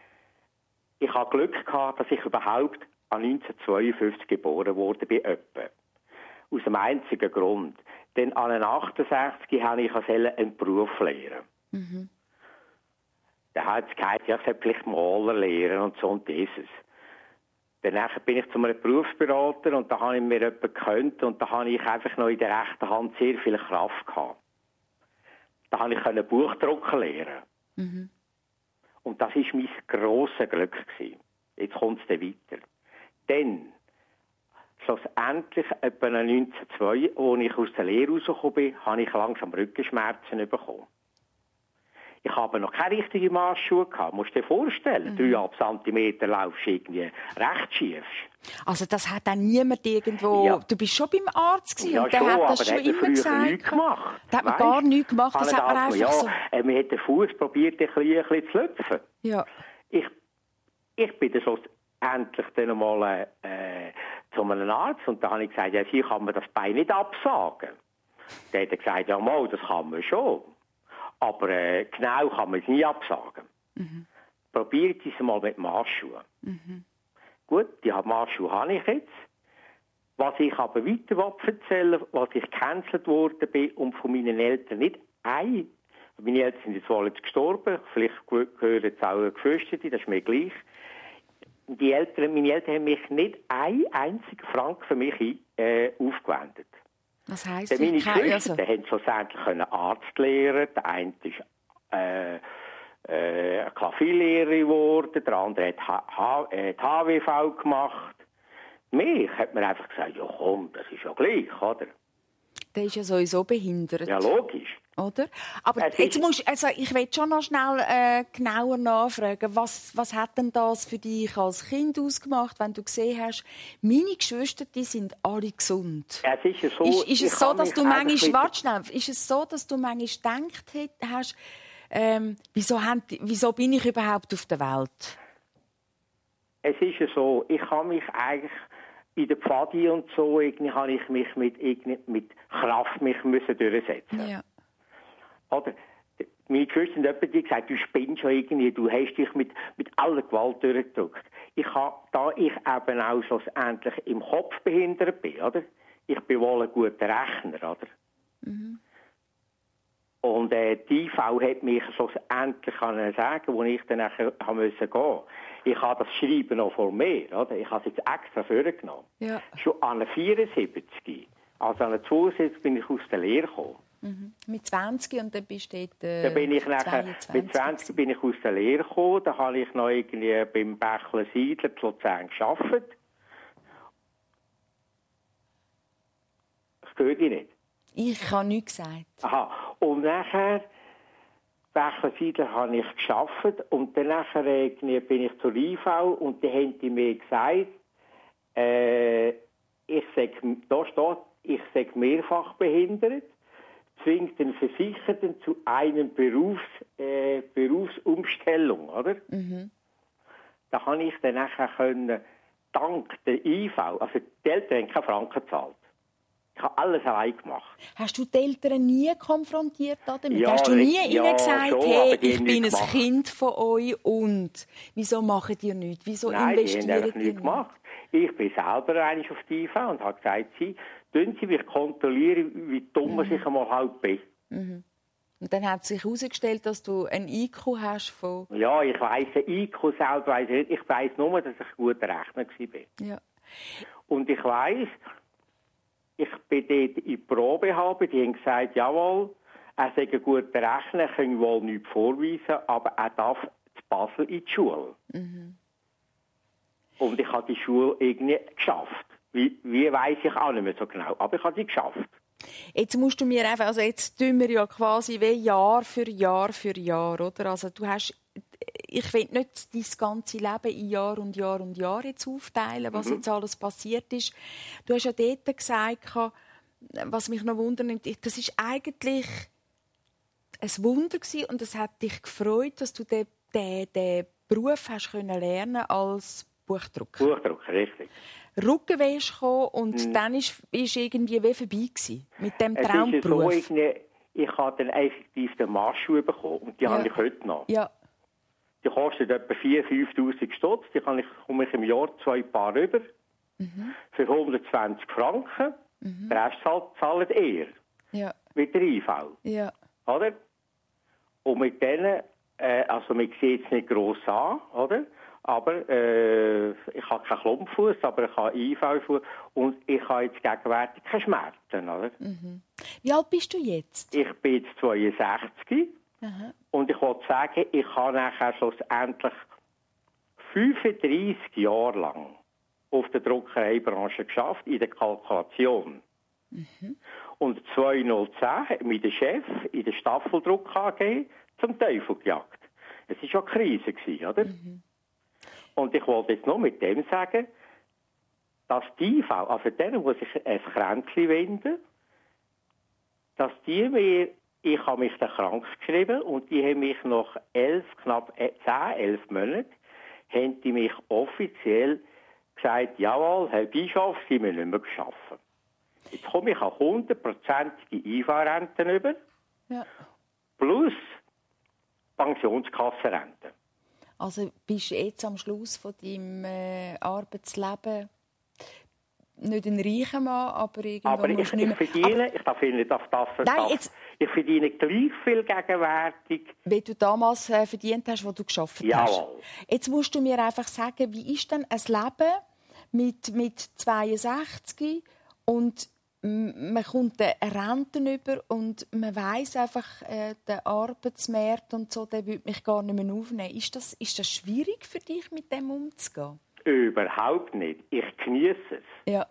Glück gehabt, dass ich überhaupt an 1952 geboren wurde bei Öppen. Aus dem einzigen Grund. Denn an 68 habe ich einen Beruf lernen. Mhm. Da hat es geheißen, ich sollte vielleicht Maler lernen und so und dieses. Danach bin ich zu einem Berufsberater und da habe ich mir jemanden gekannt und da habe ich einfach noch in der rechten Hand sehr viel Kraft gehabt. Da habe ich Buchdrucken lernen. Mhm. Und das war mein grosses Glück gewesen. Jetzt kommt es dann weiter. Denn schlussendlich, etwa 1902, als ich aus der Lehre rausgekommen bin, habe ich langsam Rückenschmerzen bekommen. Ich habe noch keine richtigen Massschuhe gehabt. Musst du dir vorstellen, 3,5 cm laufst du irgendwie recht schief. Also das hat dann niemand irgendwo... Ja. Du bist schon beim Arzt gewesen, ja, und der schon, hat das schon immer gesagt. Nichts gemacht. Da hat man gar nichts gemacht, das hat man einfach so... Man hat den Fuß probiert, ein bisschen zu lüpfen. Ja. Ich bin dann schlussendlich dann einmal zu einem Arzt und da habe ich gesagt, ja, hier kann man das Bein nicht absagen. Der hat gesagt, ja mal, das kann man schon. Aber genau kann man es nie absagen. Probiert es mal mit Marschschuhen. Gut, die Marschschuhe habe ich jetzt. Was ich aber weiter erzählen will, was ich gecancelt worden bin und von meinen Eltern nicht ein. Meine Eltern sind jetzt wohl gestorben, vielleicht gehören jetzt auch Geschwister, das ist mir gleich. Meine Eltern haben mich nicht einen einzigen Franken für mich aufgewendet. Was heisst meine Geschwister haben schlussendlich Arzt lehren, der eine ist Klavierlehrer geworden, der andere hat HWV gemacht. Mich hat man einfach gesagt, ja komm, das ist ja gleich, oder? Der ist ja sowieso behindert. Ja, logisch. Oder? Aber jetzt ich will schon noch schnell genauer nachfragen, was hat denn das für dich als Kind ausgemacht, wenn du gesehen hast, meine Geschwister, die sind alle gesund? Ja, es ist ja so, ist es so, dass du manchmal, ist es so, dass du manchmal gedacht hast, wieso bin ich überhaupt auf der Welt? Es ist ja so, ich habe mich eigentlich in der Pfadi und so, habe ich mich mit Kraft müssen durchsetzen. Ja. Oder? Meine Geschwister haben die gesagt, du spinnst schon irgendwie, du hast dich mit aller Gewalt durchgedrückt. Da ich eben auch schlussendlich im Kopf behindert bin, oder? Ich bin wohl ein guter Rechner, oder? Und die IV hat mich schlussendlich sagen, wo ich dann nachher gehen musste. Ich habe das Schreiben noch vor mir, oder? Ich habe es jetzt extra vorgenommen. Ja. Schon an 74, also an 72 bin ich aus der Lehre gekommen. Mit 20 und dann bist du dort, dann bin ich nachher, mit 20 bin ich aus der Lehre gekommen, da habe ich noch irgendwie beim Bächler Siedler in Luzern gearbeitet. Das gehört nicht. Ich habe nichts gesagt. Aha, und nachher Bächler Siedler habe ich gearbeitet und dann nachher bin ich zur IV und die haben mir gesagt, ich sage mehrfach behindert, zwingt den Versicherten zu einer Berufsumstellung, oder? Da habe ich dann nachher dank der IV, also die Eltern haben keine Franken gezahlt. Ich habe alles allein gemacht. Hast du die Eltern nie konfrontiert damit? Ja, hast du nie ihnen gesagt, schon, hey, ich bin ein Kind von euch und wieso macht ihr nichts? Wieso investiert ihr nichts gemacht? Ich bin selber eigentlich auf die IV und habe gesagt, Sie mich kontrollieren, wie dumm ich einmal halt bin. Und dann hat sich herausgestellt, dass du ein IQ hast von... Ja, ich weiss, ein IQ selber weiss ich nicht. Ich weiss nur, dass ich ein guter Rechner war. Ja. Und ich weiss, ich bin dort in die Probe haben, die haben gesagt, jawohl, er sei ein guter Rechner, er kann wohl nichts vorweisen, aber er darf zu Basel in die Schule. Und ich habe die Schule irgendwie geschafft. Wie weiss ich auch nicht mehr so genau, aber ich habe sie geschafft. Jetzt musst du mir einfach, also jetzt tun wir ja quasi wie Jahr für Jahr für Jahr, oder? Also du hast, ich will nicht dein ganze Leben in Jahr und Jahr und Jahr jetzt aufteilen, was jetzt alles passiert ist. Du hast ja dort gesagt, was mich noch wundert, das ist eigentlich ein Wunder gewesen und es hat dich gefreut, dass du den Beruf hast können lernen als Buchdrucker. Buchdrucker, richtig. Rückenweh gekommen und dann ist irgendwie wie vorbei gewesen mit dem Traumberuf. Es ist so, ich habe dann effektiv den Marschschuh bekommen und die habe ich heute noch. Ja. Die kosten etwa 4'000, 5'000 Stutz. Die komme ich im Jahr 2 Paar rüber. Für 120 Franken. Den Rest zahlt ihr. Ja. Mit der IV. Ja. Oder? Und mit denen, also man sieht es nicht gross an, oder? Aber ich habe keinen Klumpfuß, aber ich habe IV-Fuß und ich habe jetzt gegenwärtig keine Schmerzen, oder? Wie alt bist du jetzt? Ich bin jetzt 62 und ich wollte sagen, ich habe nachher schlussendlich 35 Jahre lang auf der Druckereibranche geschafft, in der Kalkulation. Und 2010 hat mich der Chef in der Staffeldruck AG zum Teufel gejagt. Es war schon eine Krise, oder? Und ich wollte jetzt noch mit dem sagen, dass die IV, also denen, die sich ein Kränzchen wenden, dass die mir, ich habe mich dann krank geschrieben und die haben mich nach 11 Monaten, haben die mich offiziell gesagt, jawohl, Herr Bischof, Sie müssen nicht mehr arbeiten. Jetzt komme ich an 100%ige IV-Rente über. Ja. plus Pensionskassenrente. Also bist du jetzt am Schluss von deinem Arbeitsleben nicht ein reicher Mann, aber irgendwo aber musst du ich nicht mehr... verdiene, ich darf nicht auf das Nein, ich verdiene gleich viel gegenwärtig. Wie du damals verdient hast, wo du gearbeitet hast. Jawohl. Jetzt musst du mir einfach sagen, wie ist denn ein Leben mit 62 und man kommt eine Rente über und man weiss einfach, der Arbeitsmarkt und so, der würde mich gar nicht mehr aufnehmen. Ist das schwierig für dich, mit dem umzugehen? Überhaupt nicht. Ich genieße es. Ja.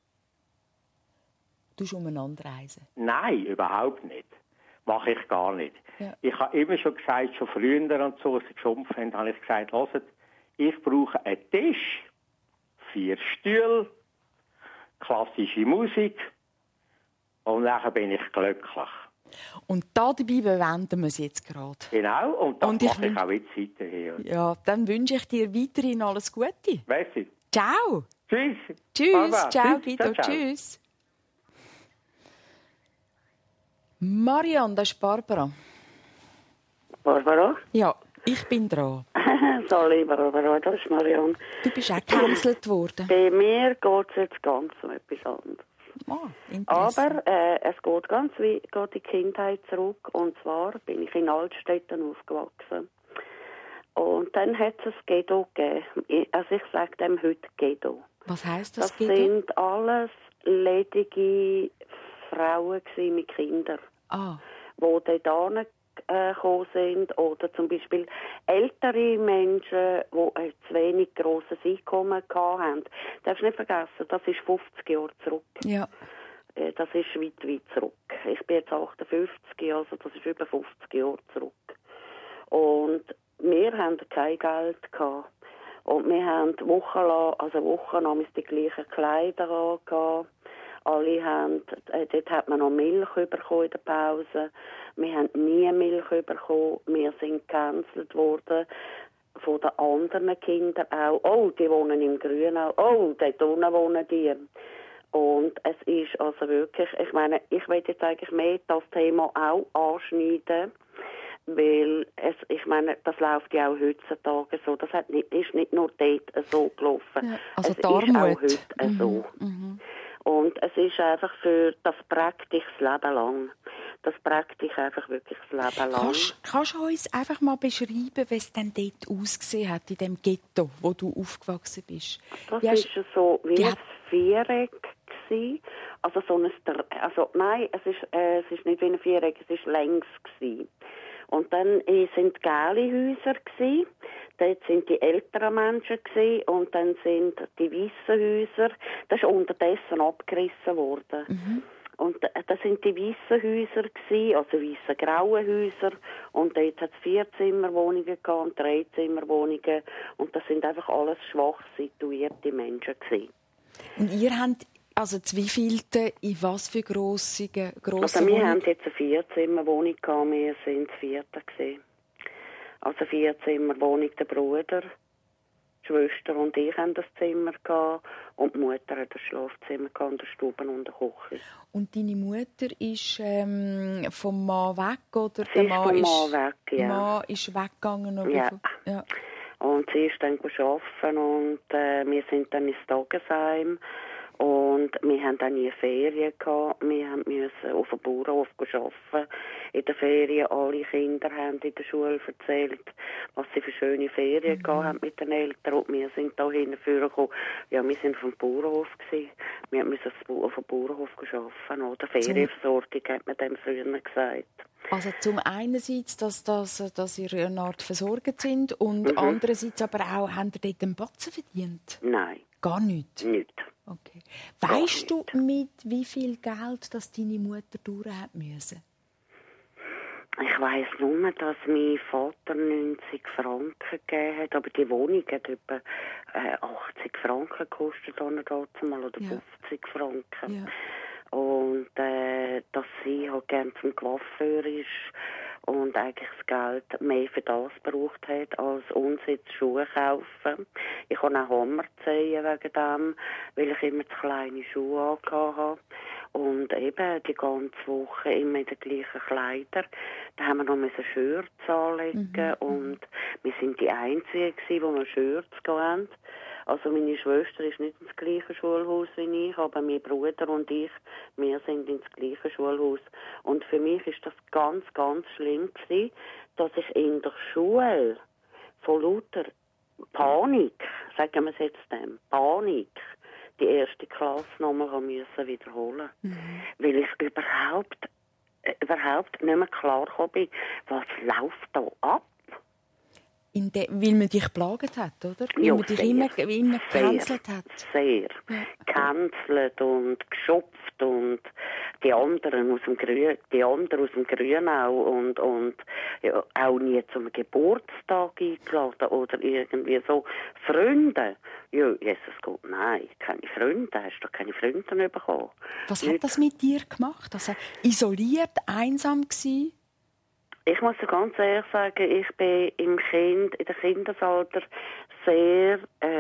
Du musst umeinander reisen. Nein, überhaupt nicht. Mache ich gar nicht. Ja. Ich habe immer schon gesagt, schon früher und so, als sie geschumpft haben, habe ich gesagt, hört, ich brauche einen Tisch, 4 Stühle, klassische Musik und dann bin ich glücklich. Und dabei bewenden wir es jetzt gerade. Genau, und das mache ich auch jetzt weiterhin. Ja, dann wünsche ich dir weiterhin alles Gute. Weißt du? Ciao. Tschüss. Tschüss. Baba. Ciao, Tschüss. Guido. Ciao. Tschüss. Marianne, das ist Barbara. Barbara? Ja, ich bin dran. Sorry, Barbara, das ist Marianne. Du bist auch gecancelt worden. Bei mir geht es jetzt ganz um etwas anderes. Aber es geht die Kindheit zurück. Und zwar bin ich in Altstädten aufgewachsen. Und dann hat es ein Ghetto gegeben. Also ich sage dem heute Ghetto. Was heisst das Ghetto? Das sind alles ledige Frauen mit Kindern. Die dort gekommen sind. Oder zum Beispiel ältere Menschen, die ein zu wenig grosses Einkommen hatten. Du darfst nicht vergessen, das ist 50 Jahre zurück. Ja. Das ist weit zurück. Ich bin jetzt 58, also das ist über 50 Jahre zurück. Und wir hatten kein Geld gehabt. Und wir haben wochenlang die gleichen Kleider angehabt. Alle haben, dort hat man noch Milch bekommen in der Pause. Wir haben nie Milch bekommen. Wir sind gecancelt worden von den anderen Kindern auch. Oh, die wohnen im Grünau. Oh, dort unten wohnen die. Und es ist also wirklich, ich meine, ich will jetzt eigentlich mehr das Thema auch anschneiden, weil ich meine, das läuft ja auch heutzutage so. Das ist nicht nur dort so gelaufen. Ja, also es ist auch heute so. Und es ist einfach das prägt dich das Leben lang. Das prägt dich einfach wirklich das Leben lang. Kannst du uns einfach mal beschreiben, wie es denn dort ausgesehen hat, in dem Ghetto, wo du aufgewachsen bist? Das ist so wie ein Viereck gewesen. Also nein, es ist nicht wie ein Viereck, es ist längs gewesen. Und dann sind gelbe Häuser gewesen. Dort sind die älteren Menschen gewesen, und dann sind die weißen Häuser, das ist unterdessen abgerissen worden. Und das sind die weißen Häuser gewesen, also weiße graue Häuser, und dort hat es 4-Zimmerwohnungen gehabt und 3-Zimmerwohnungen, und das sind einfach alles schwach situierte Menschen gewesen. Und ihr habt also wie viele, in was für grosse Also wir haben jetzt eine 4-Zimmerwohnung gehabt, wir sind das 4. gewesen. Also 4-Zimmerwohnung, der Bruder, die Schwester und ich haben das Zimmer gehabt, und die Mutter hat das Schlafzimmer gehabt und eine Stube und eine Küche. Und deine Mutter ist vom Mann weg, oder? Sie ist vom Mann weg, ja. Der Mann ist weggegangen? Oder? Ja. Ja. Und sie ist dann arbeiten, und wir sind dann ins Tagesheim. Und wir haben dann nie Ferien gehabt. Wir mussten auf dem Bauernhof arbeiten. In den Ferien, alle Kinder haben in der Schule erzählt, was sie für schöne Ferien gehabt haben mit den Eltern. Und wir sind da hinten gekommen. Ja, wir sind auf dem Bauernhof gewesen. Wir mussten auf dem Bauernhof arbeiten. Oder Ferienversorgung, hat man dem früher gesagt. Also zum einerseits, dass ihr eine Art versorgt sind, und andererseits aber auch, habt ihr dort einen Batzen verdient? Nein. Gar nichts? Nicht. Okay. Weisst du, mit wie viel Geld das deine Mutter durch hat müssen? Ich weiss nur, dass mein Vater 90 Franken gegeben hat, aber die Wohnung hat etwa 80 Franken gekostet, oder 50 Franken. Ja. Und dass sie halt gerne zum Coiffeur ist und eigentlich das Geld mehr für das gebraucht hat, als uns jetzt Schuhe kaufen. Ich habe auch Hammer ziehen wegen dem, weil ich immer zu kleine Schuhe angehabt habe. Und eben die ganze Woche immer in den gleichen Kleidern. Da haben wir noch Shirts anlegen und wir sind die Einzigen, die noch Shirts hatten. Also meine Schwester ist nicht ins gleiche Schulhaus wie ich, aber mein Bruder und ich, wir sind ins gleiche Schulhaus. Und für mich ist das ganz, ganz schlimm gewesen, dass ich in der Schule von lauter Panik, sagen wir es jetzt dem, Panik, die erste Klasse nochmal müssen wiederholen. Weil ich überhaupt nicht mehr klar bin, was läuft da ab. Weil man dich geplagt hat, oder? Weil man dich immer gecancelt hat. Sehr. Gecancelt und geschopft und die anderen aus dem Grünau und ja, auch nie zum Geburtstag eingeladen oder irgendwie so. Freunde. Ja, Jesus Gott, nein, keine Freunde. Hast du doch keine Freunde bekommen. Was hat das mit dir gemacht? Also isoliert, einsam gewesen? Ich muss dir ganz ehrlich sagen, ich bin in der Kindesalter sehr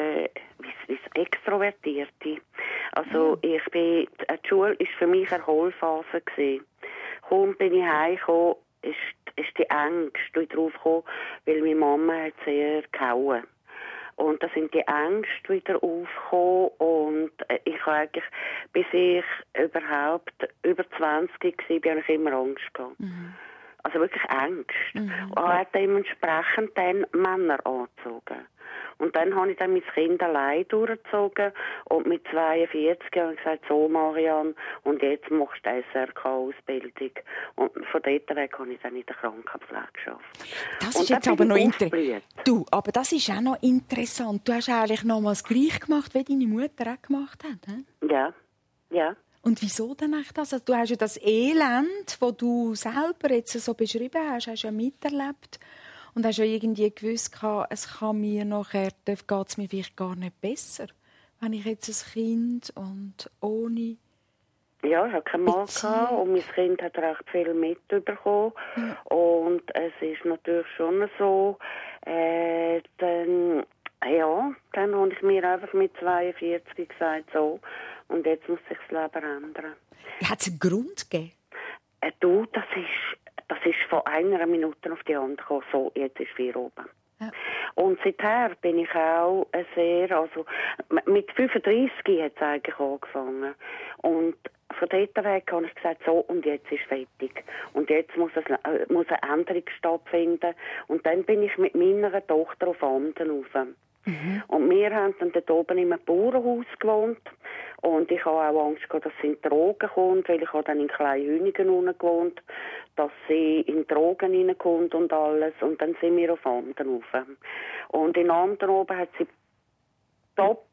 extrovertierte. Also die Schule war für mich eine Erholphase gewesen. Kaum bin ich heimgekommen, ist die Ängste wieder aufgekommen, weil meine Mama hat sehr gehauen. Und da sind die Ängste wieder aufgekommen und ich habe eigentlich, bis ich überhaupt über 20 war, habe ich immer Angst gehabt. Also wirklich Angst. Und hat dementsprechend dann Männer angezogen. Und dann habe ich dann mein Kind allein durchgezogen und mit 42 habe ich gesagt, so Marianne, und jetzt machst du SRK-Ausbildung. Und von dort weg habe ich dann in der Krankenpflege gearbeitet. Das ist jetzt aber noch interessant. Du, aber das ist auch noch interessant. Du hast eigentlich nochmals gleich gemacht, wie deine Mutter auch gemacht hat. He? Ja, ja. Und wieso denn eigentlich das? Also, du hast ja das Elend, das du selber jetzt so beschrieben hast ja miterlebt. Und hast ja irgendwie gewusst, es kann mir nachher, geht es mir vielleicht gar nicht besser, wenn ich jetzt ein Kind und ohne... Ja, ich hatte keinen Mann gehabt und mein Kind hat recht viel mitbekommen. Ja. Und es ist natürlich schon so, dann habe ich mir einfach mit 42 gesagt, so, und jetzt muss sich das Leben ändern. Hat es einen Grund gegeben? Das ist von einer Minute auf die andere gekommen, so, jetzt ist 4 oben. Ja. Und seither bin ich auch mit 35 hat es eigentlich angefangen. Und von dort weg habe ich gesagt, so, und jetzt ist fertig. Und jetzt muss eine Änderung stattfinden. Und dann bin ich mit meiner Tochter auf Anden rauf. Und wir haben dann dort oben in einem Bauernhaus gewohnt. Und ich habe auch Angst gehabt, dass sie in Drogen kommt, weil ich habe dann in Kleinhünigen unten gewohnt, dass sie in Drogen reinkommt und alles. Und dann sind wir auf Anden rauf. Und in Anden oben hat sie top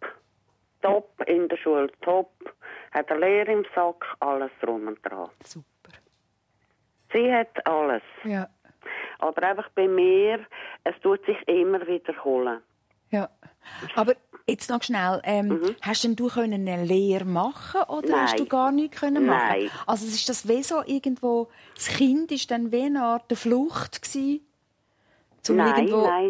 in der Schule, top, hat eine Lehre im Sack, alles drum und dran. Super. Sie hat alles. Ja. Aber einfach bei mir, es tut sich immer wiederholen. Ja, aber jetzt noch schnell, hast denn du eine Lehre machen oder Nein. Hast du gar nichts machen? Nein. Also ist das wie so irgendwo, das Kind ist dann wie eine Art der Flucht gewesen? Nein.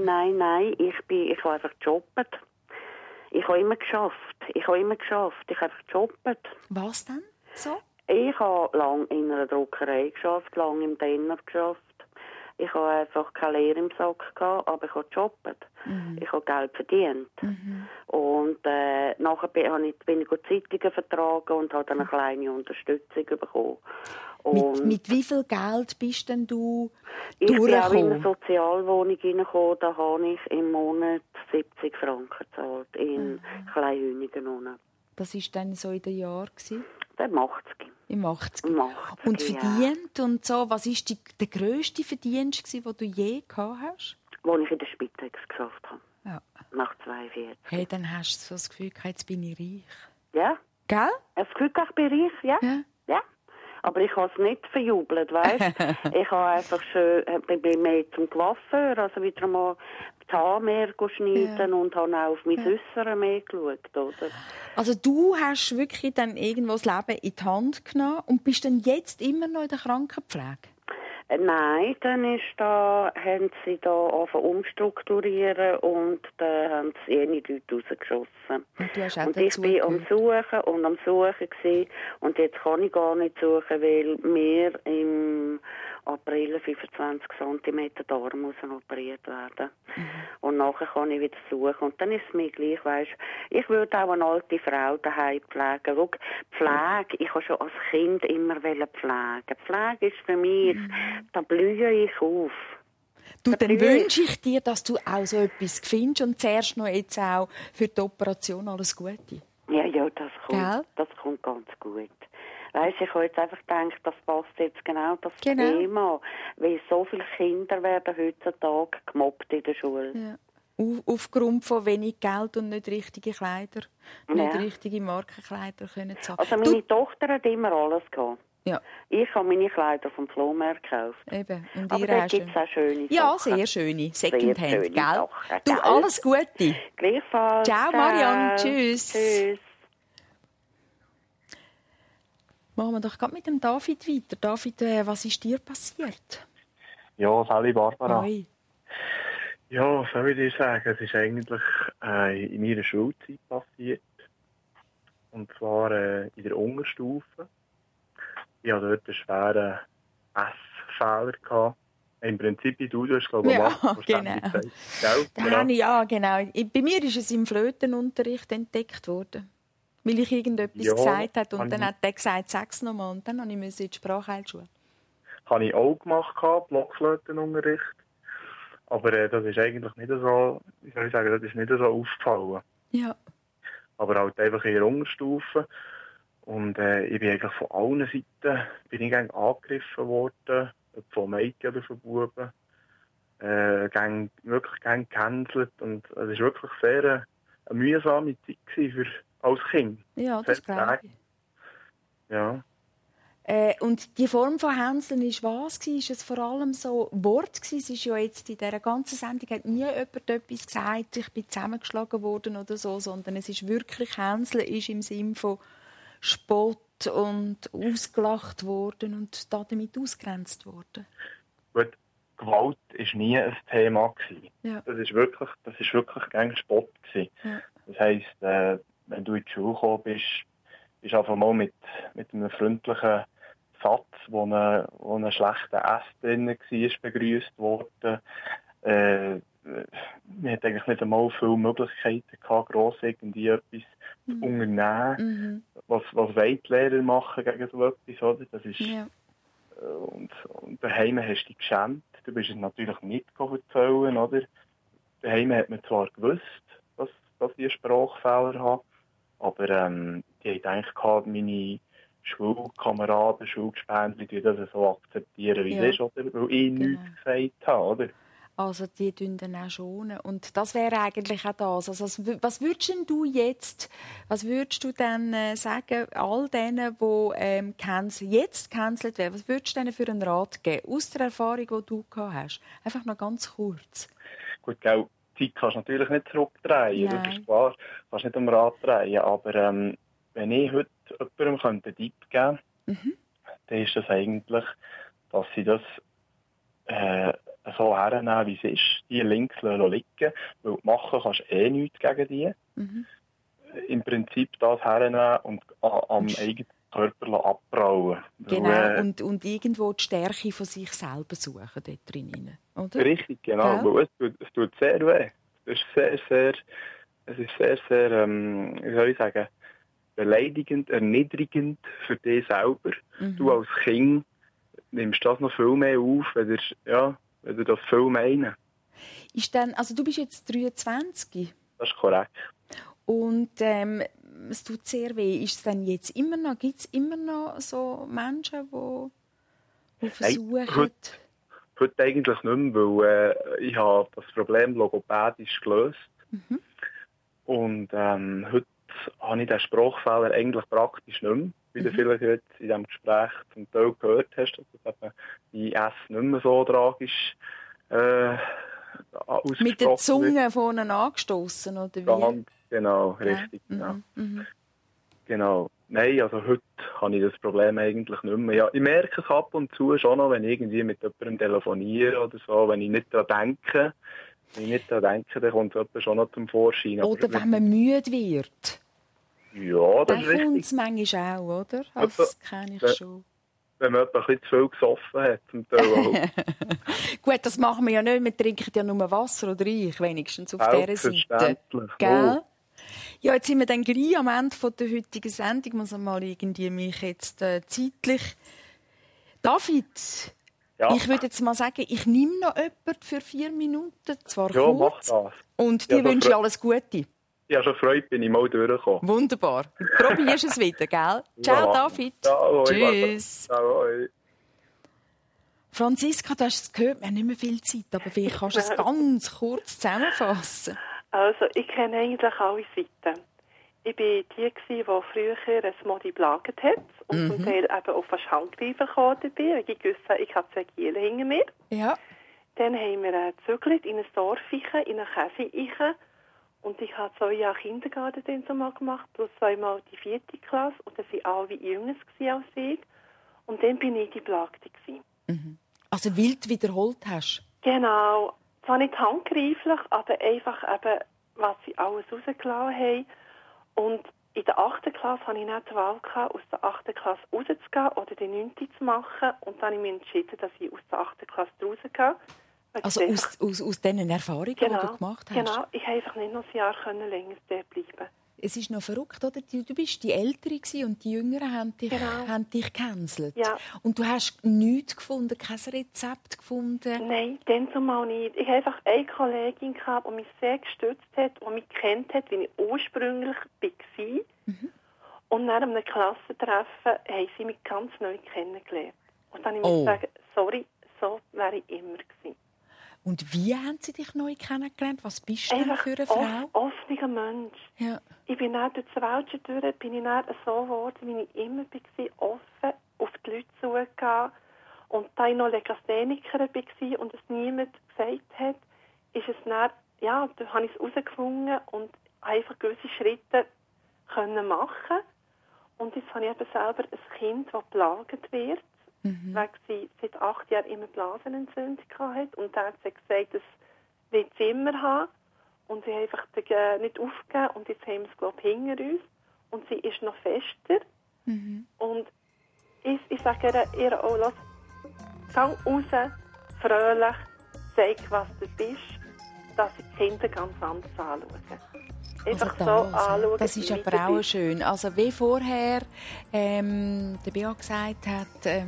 Ich habe einfach gejobbt. Ich habe immer geschafft. Ich habe einfach gejobbt. Was denn so? Ich habe lange in einer Druckerei geschafft, lange im Denner geschafft. Ich habe einfach keine Lehre im Sack gehabt, aber ich habe gejobbt. Ich habe Geld verdient. Und nachher bin ich Zeitungen vertragen und habe dann eine kleine Unterstützung bekommen. Mit wie viel Geld bist denn du Ich bin auch in eine Sozialwohnung reingekommen. Da habe ich im Monat 70 Franken gezahlt in Kleinhünigen unten. Das war dann so in den Jahren? Im 80. Im 80. Und verdient und so, was war der grösste Verdienst, den du je gehabt hast? Als ich in der Spitex geschafft habe. Ja. Nach 42. Hey, dann hast du so das Gefühl, jetzt bin ich reich. Ja. Gell? Das Gefühl, ich bin reich, ja. Aber ich habe es nicht verjubelt, weißt? Ich habe einfach schön, bin mehr zum Coiffeur, also wieder mal die Haare mehr schneiden und habe auch auf mein Äußere mehr geschaut, oder? Also du hast wirklich dann irgendwo das Leben in die Hand genommen und bist dann jetzt immer noch in der Krankenpflege? Nein, dann haben sie da angefangen umstrukturieren und dann haben sie Leute rausgeschossen. Und ich bin am Suchen gewesen. Und jetzt kann ich gar nicht suchen, weil mir im April 25 cm Darm müssen operiert werden. Und nachher kann ich wieder suchen. Und dann ist es mir gleich, weisst, ich würde auch eine alte Frau daheim pflegen. Schau, Pflege, ich habe schon als Kind immer pflegen. Pflege ist für mich, da blühe ich auf. Du, dann wünsche ich dir, dass du auch so etwas findest und zuerst noch jetzt auch für die Operation alles Gute. Ja, das kommt ganz gut. Weißt, ich habe jetzt einfach gedacht, das passt jetzt genau das Thema, weil so viele Kinder werden heutzutage gemobbt in der Schule. Ja. Aufgrund von wenig Geld und nicht richtige Kleider, nicht richtige Markenkleider können zu haben. Also meine Tochter hat immer alles gehabt. Ja. Ich habe meine Kleider vom Flohmarkt gekauft. Eben. Und aber da gibt es auch schöne Sachen. Ja, sehr schöne. Secondhand, gell? Du, gell? alles Gute. Gleichfalls. Ciao, Marianne. Tschüss. Tschüss. Machen wir doch gerade mit dem David weiter. David, was ist dir passiert? Ja, Sally Barbara. Hoi. Ja, was soll ich dir sagen? Es ist eigentlich in meiner Schulzeit passiert. Und zwar in der Unterstufe. Ich hatte dort einen schweren Essfehler gehabt. Im Prinzip, du hast, glaube ich, genau. Ja, genau. Bei mir ist es im Flötenunterricht entdeckt worden. Weil ich irgendetwas gesagt habe und dann hat er gesagt, sag's nochmal. Und dann musste ich in die Sprachheilschule. Habe ich auch gemacht, Blockflötenunterricht. Aber das ist eigentlich nicht so, wie soll ich sagen, das ist nicht so aufgefallen. Ja. Aber halt einfach in der Unterstufe. Und ich bin eigentlich von allen Seiten angegriffen worden, von Mädchen oder von Buben. Wirklich gecancelt. Und es war wirklich sehr eine mühsame Zeit als Kind. Ja, das glaube ich. Ja. Und die Form von Hänseln war was? Ist es vor allem so Wort? Es ist ja jetzt in dieser ganzen Sendung hat nie jemand etwas gesagt, ich bin zusammengeschlagen worden oder so, sondern es ist wirklich, Hänseln ist im Sinne von Spott und ausgelacht worden und damit ausgegrenzt worden. Gut, Gewalt war nie ein Thema. Ja. Das ist wirklich gegen Spott. Ja. Das heisst, wenn du in die Schule gekommen bist einfach mal mit einem freundlichen Satz, wo ein schlechter S drin war, begrüßt worden. Man hat eigentlich nicht einmal viele Möglichkeiten gehabt, gross irgendwie etwas zu unternehmen. Was wollen die Lehrer machen gegen so etwas, oder? Das ist, und daheim hast du dich geschämt. Du bist es natürlich nicht erzählen, oder? Daheim hat man zwar gewusst, dass ich einen Sprachfehler habe, aber die haben eigentlich gehabt, meine Schulkameraden, Schulgespendli, die das so akzeptieren, wie es ist, oder? Weil ich nichts gesagt habe, oder? Also die tun dann auch schonen. Und das wäre eigentlich auch das. Also, was würdest du jetzt, was würdest du dann sagen, all denen, die jetzt gecancelt werden, was würdest du denen für einen Rat geben, aus der Erfahrung, die du gehabt hast? Einfach noch ganz kurz. Gut, gell, die Zeit kannst du natürlich nicht zurückdrehen, Nein. das ist klar, kannst nicht am Rad drehen, aber wenn ich heute jemandem einen Tipp geben könnte, dann ist das eigentlich, dass sie das so hernehmen, wie es ist, die links liegen, weil machen kannst du nichts gegen die. Im Prinzip das hernehmen und am eigenen Körper abbrauen. Genau, und irgendwo die Stärke von sich selber suchen dort drin, oder? Richtig, genau, weil es tut sehr weh. Es ist sehr, wie soll ich sagen, beleidigend, erniedrigend für dich selber. Du als Kind nimmst das noch viel mehr auf, wenn du das viel meinen. Ist dann, also du bist jetzt 23? Das ist korrekt. Und es tut sehr weh. Ist es denn jetzt immer noch, gibt es immer noch so Menschen, die versuchen... Nein, heute eigentlich nicht mehr, weil ich habe das Problem logopädisch gelöst. Und heute habe ich den Sprachfehler eigentlich praktisch nicht mehr. Wie du vielleicht jetzt in diesem Gespräch zum Teil gehört hast, dass die S nicht mehr so tragisch ausgesprochen mit der Zunge vorne angestoßen, oder wie? Ganz genau, richtig. Genau. Nein, also heute habe ich das Problem eigentlich nicht mehr. Ja, ich merke es ab und zu schon noch, wenn ich irgendwie mit jemandem telefoniere oder so, wenn ich nicht daran denke. Dann kommt es schon noch zum Vorschein. Oder wenn man müde wird. Ja, das ist richtig. Dann kommt es manchmal auch, oder? Das kenne ich schon. Wenn man etwas zu viel gesoffen hat. Zum Teil Gut, das machen wir ja nicht. Wir trinken ja nur Wasser, oder ich, wenigstens auf dieser Seite. Gell? Ja, jetzt sind wir dann gleich am Ende der heutigen Sendung. Ich muss mal irgendwie mich jetzt zeitlich... David, ja. Ich würde jetzt mal sagen, ich nehme noch jemanden für 4 Minuten, zwar ja, kurz. Mach das. Und dir wünsche ich alles Gute. Ja, schon Freude, bin ich mal durchgekommen. Wunderbar. Probierst es wieder, gell? Ciao, ja. David. Ciao, tschüss. Ciao. Franziska, du hast es gehört, wir haben nicht mehr viel Zeit, aber vielleicht kannst du es ganz kurz zusammenfassen. Also, ich kenne eigentlich alle Seiten. Ich war die, die früher ein Modi belagert hat und zum Teil eben auf fast Handgreifer gekommen dabei, weil ich wusste, ich habe 2 Giele hinter mir. Ja. Dann haben wir gezögert in ein Dorf, in eine Käse. Und ich habe 2 Jahre Kindergarten dann so mal gemacht, plus 2-mal die 4. Klasse. Und dann waren alle jünger als ich. Und dann bin ich die Belagte. Also wild wiederholt hast? Genau. Zwar nicht handgreiflich, aber einfach eben, was sie alles rausgelassen haben. Und in der 8. Klasse hatte ich nicht die Wahl, aus der 8. Klasse rauszugehen oder die 9. zu machen. Und dann habe ich mich entschieden, dass ich aus der 8. Klasse rausgehe. Also aus diesen Erfahrungen, die du gemacht hast? Genau, ich konnte einfach nicht noch ein Jahr länger bleiben. Es ist noch verrückt, oder? Du bist die Ältere und die Jüngeren haben dich gecancelt. Ja. Und du hast nichts gefunden, kein Rezept gefunden? Nein, dann zumal nicht. Ich hatte einfach eine Kollegin, die mich sehr gestützt hat und mich kennt hat, wie ich ursprünglich war. Und nach einem Klassentreffen haben sie mich ganz neu kennengelernt. Und dann habe ich gesagt, sorry, so wäre ich immer gewesen. Und wie haben sie dich neu kennengelernt? Was bist du denn für eine Frau? Offener Mensch. Ja. Ich bin dann durch das Wäldchen durch, bin ich dann so geworden, wie ich immer war, offen auf die Leute zugegangen. Und da ich noch Legasthenikerin war und es niemand gesagt hat, ist es dann, ja, da habe ich es herausgefunden und einfach gewisse Schritte können machen. Und jetzt habe ich eben selber ein Kind, das belagert wird. Weil sie seit 8 Jahren immer Blasenentzündung hatte. Und dann hat sie gesagt, das will sie immer haben. Und sie hat einfach nicht aufgegeben. Und jetzt haben wir es, glaube ich, hinter uns. Und sie ist noch fester. Und ich sage ihr auch, lass, geh raus, fröhlich, zeig, was du bist, dass die Kinder ganz anders anschauen. Einfach so anschauen. Das ist aber auch schön. Also wie vorher der Bea gesagt hat,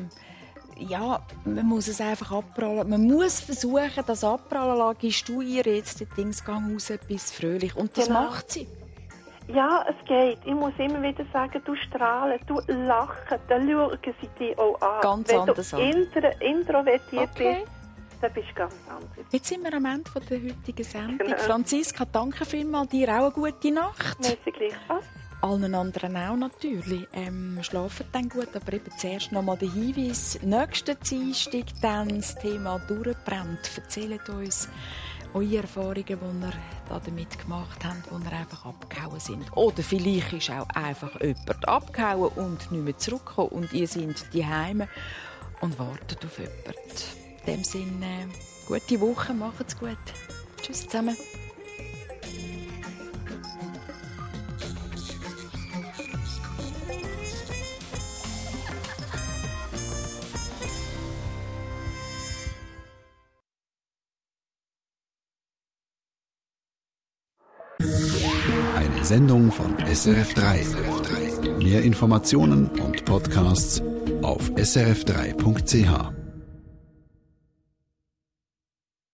ja, man muss es einfach abprallen. Man muss versuchen, das abprallen lassen. Gibst du ihr jetzt den Dingsgang raus, bist fröhlich. Und das macht sie. Ja, es geht. Ich muss immer wieder sagen, du strahlen, du lachen, dann schauen sie dich auch an. Ganz anders an. Wenn du introvertiert bist, dann bist du ganz anders. Jetzt sind wir am Ende der heutigen Sendung. Genau. Franziska, danke vielmals. Dir auch eine gute Nacht. Merci gleichfalls. Allen anderen auch natürlich. Schlafen dann gut, aber eben zuerst noch mal der Hinweis. Nächsten Dienstag dann das Thema durchbrennt. Erzählt uns eure Erfahrungen, die ihr damit gemacht habt, wo ihr einfach abgehauen sind. Oder vielleicht ist auch einfach jemand abgehauen und nicht mehr zurückgekommen und ihr seid daheim und wartet auf jemanden. In dem Sinne, gute Woche, macht's gut. Tschüss zusammen. Eine Sendung von SRF3. Mehr Informationen und Podcasts auf srf3.ch.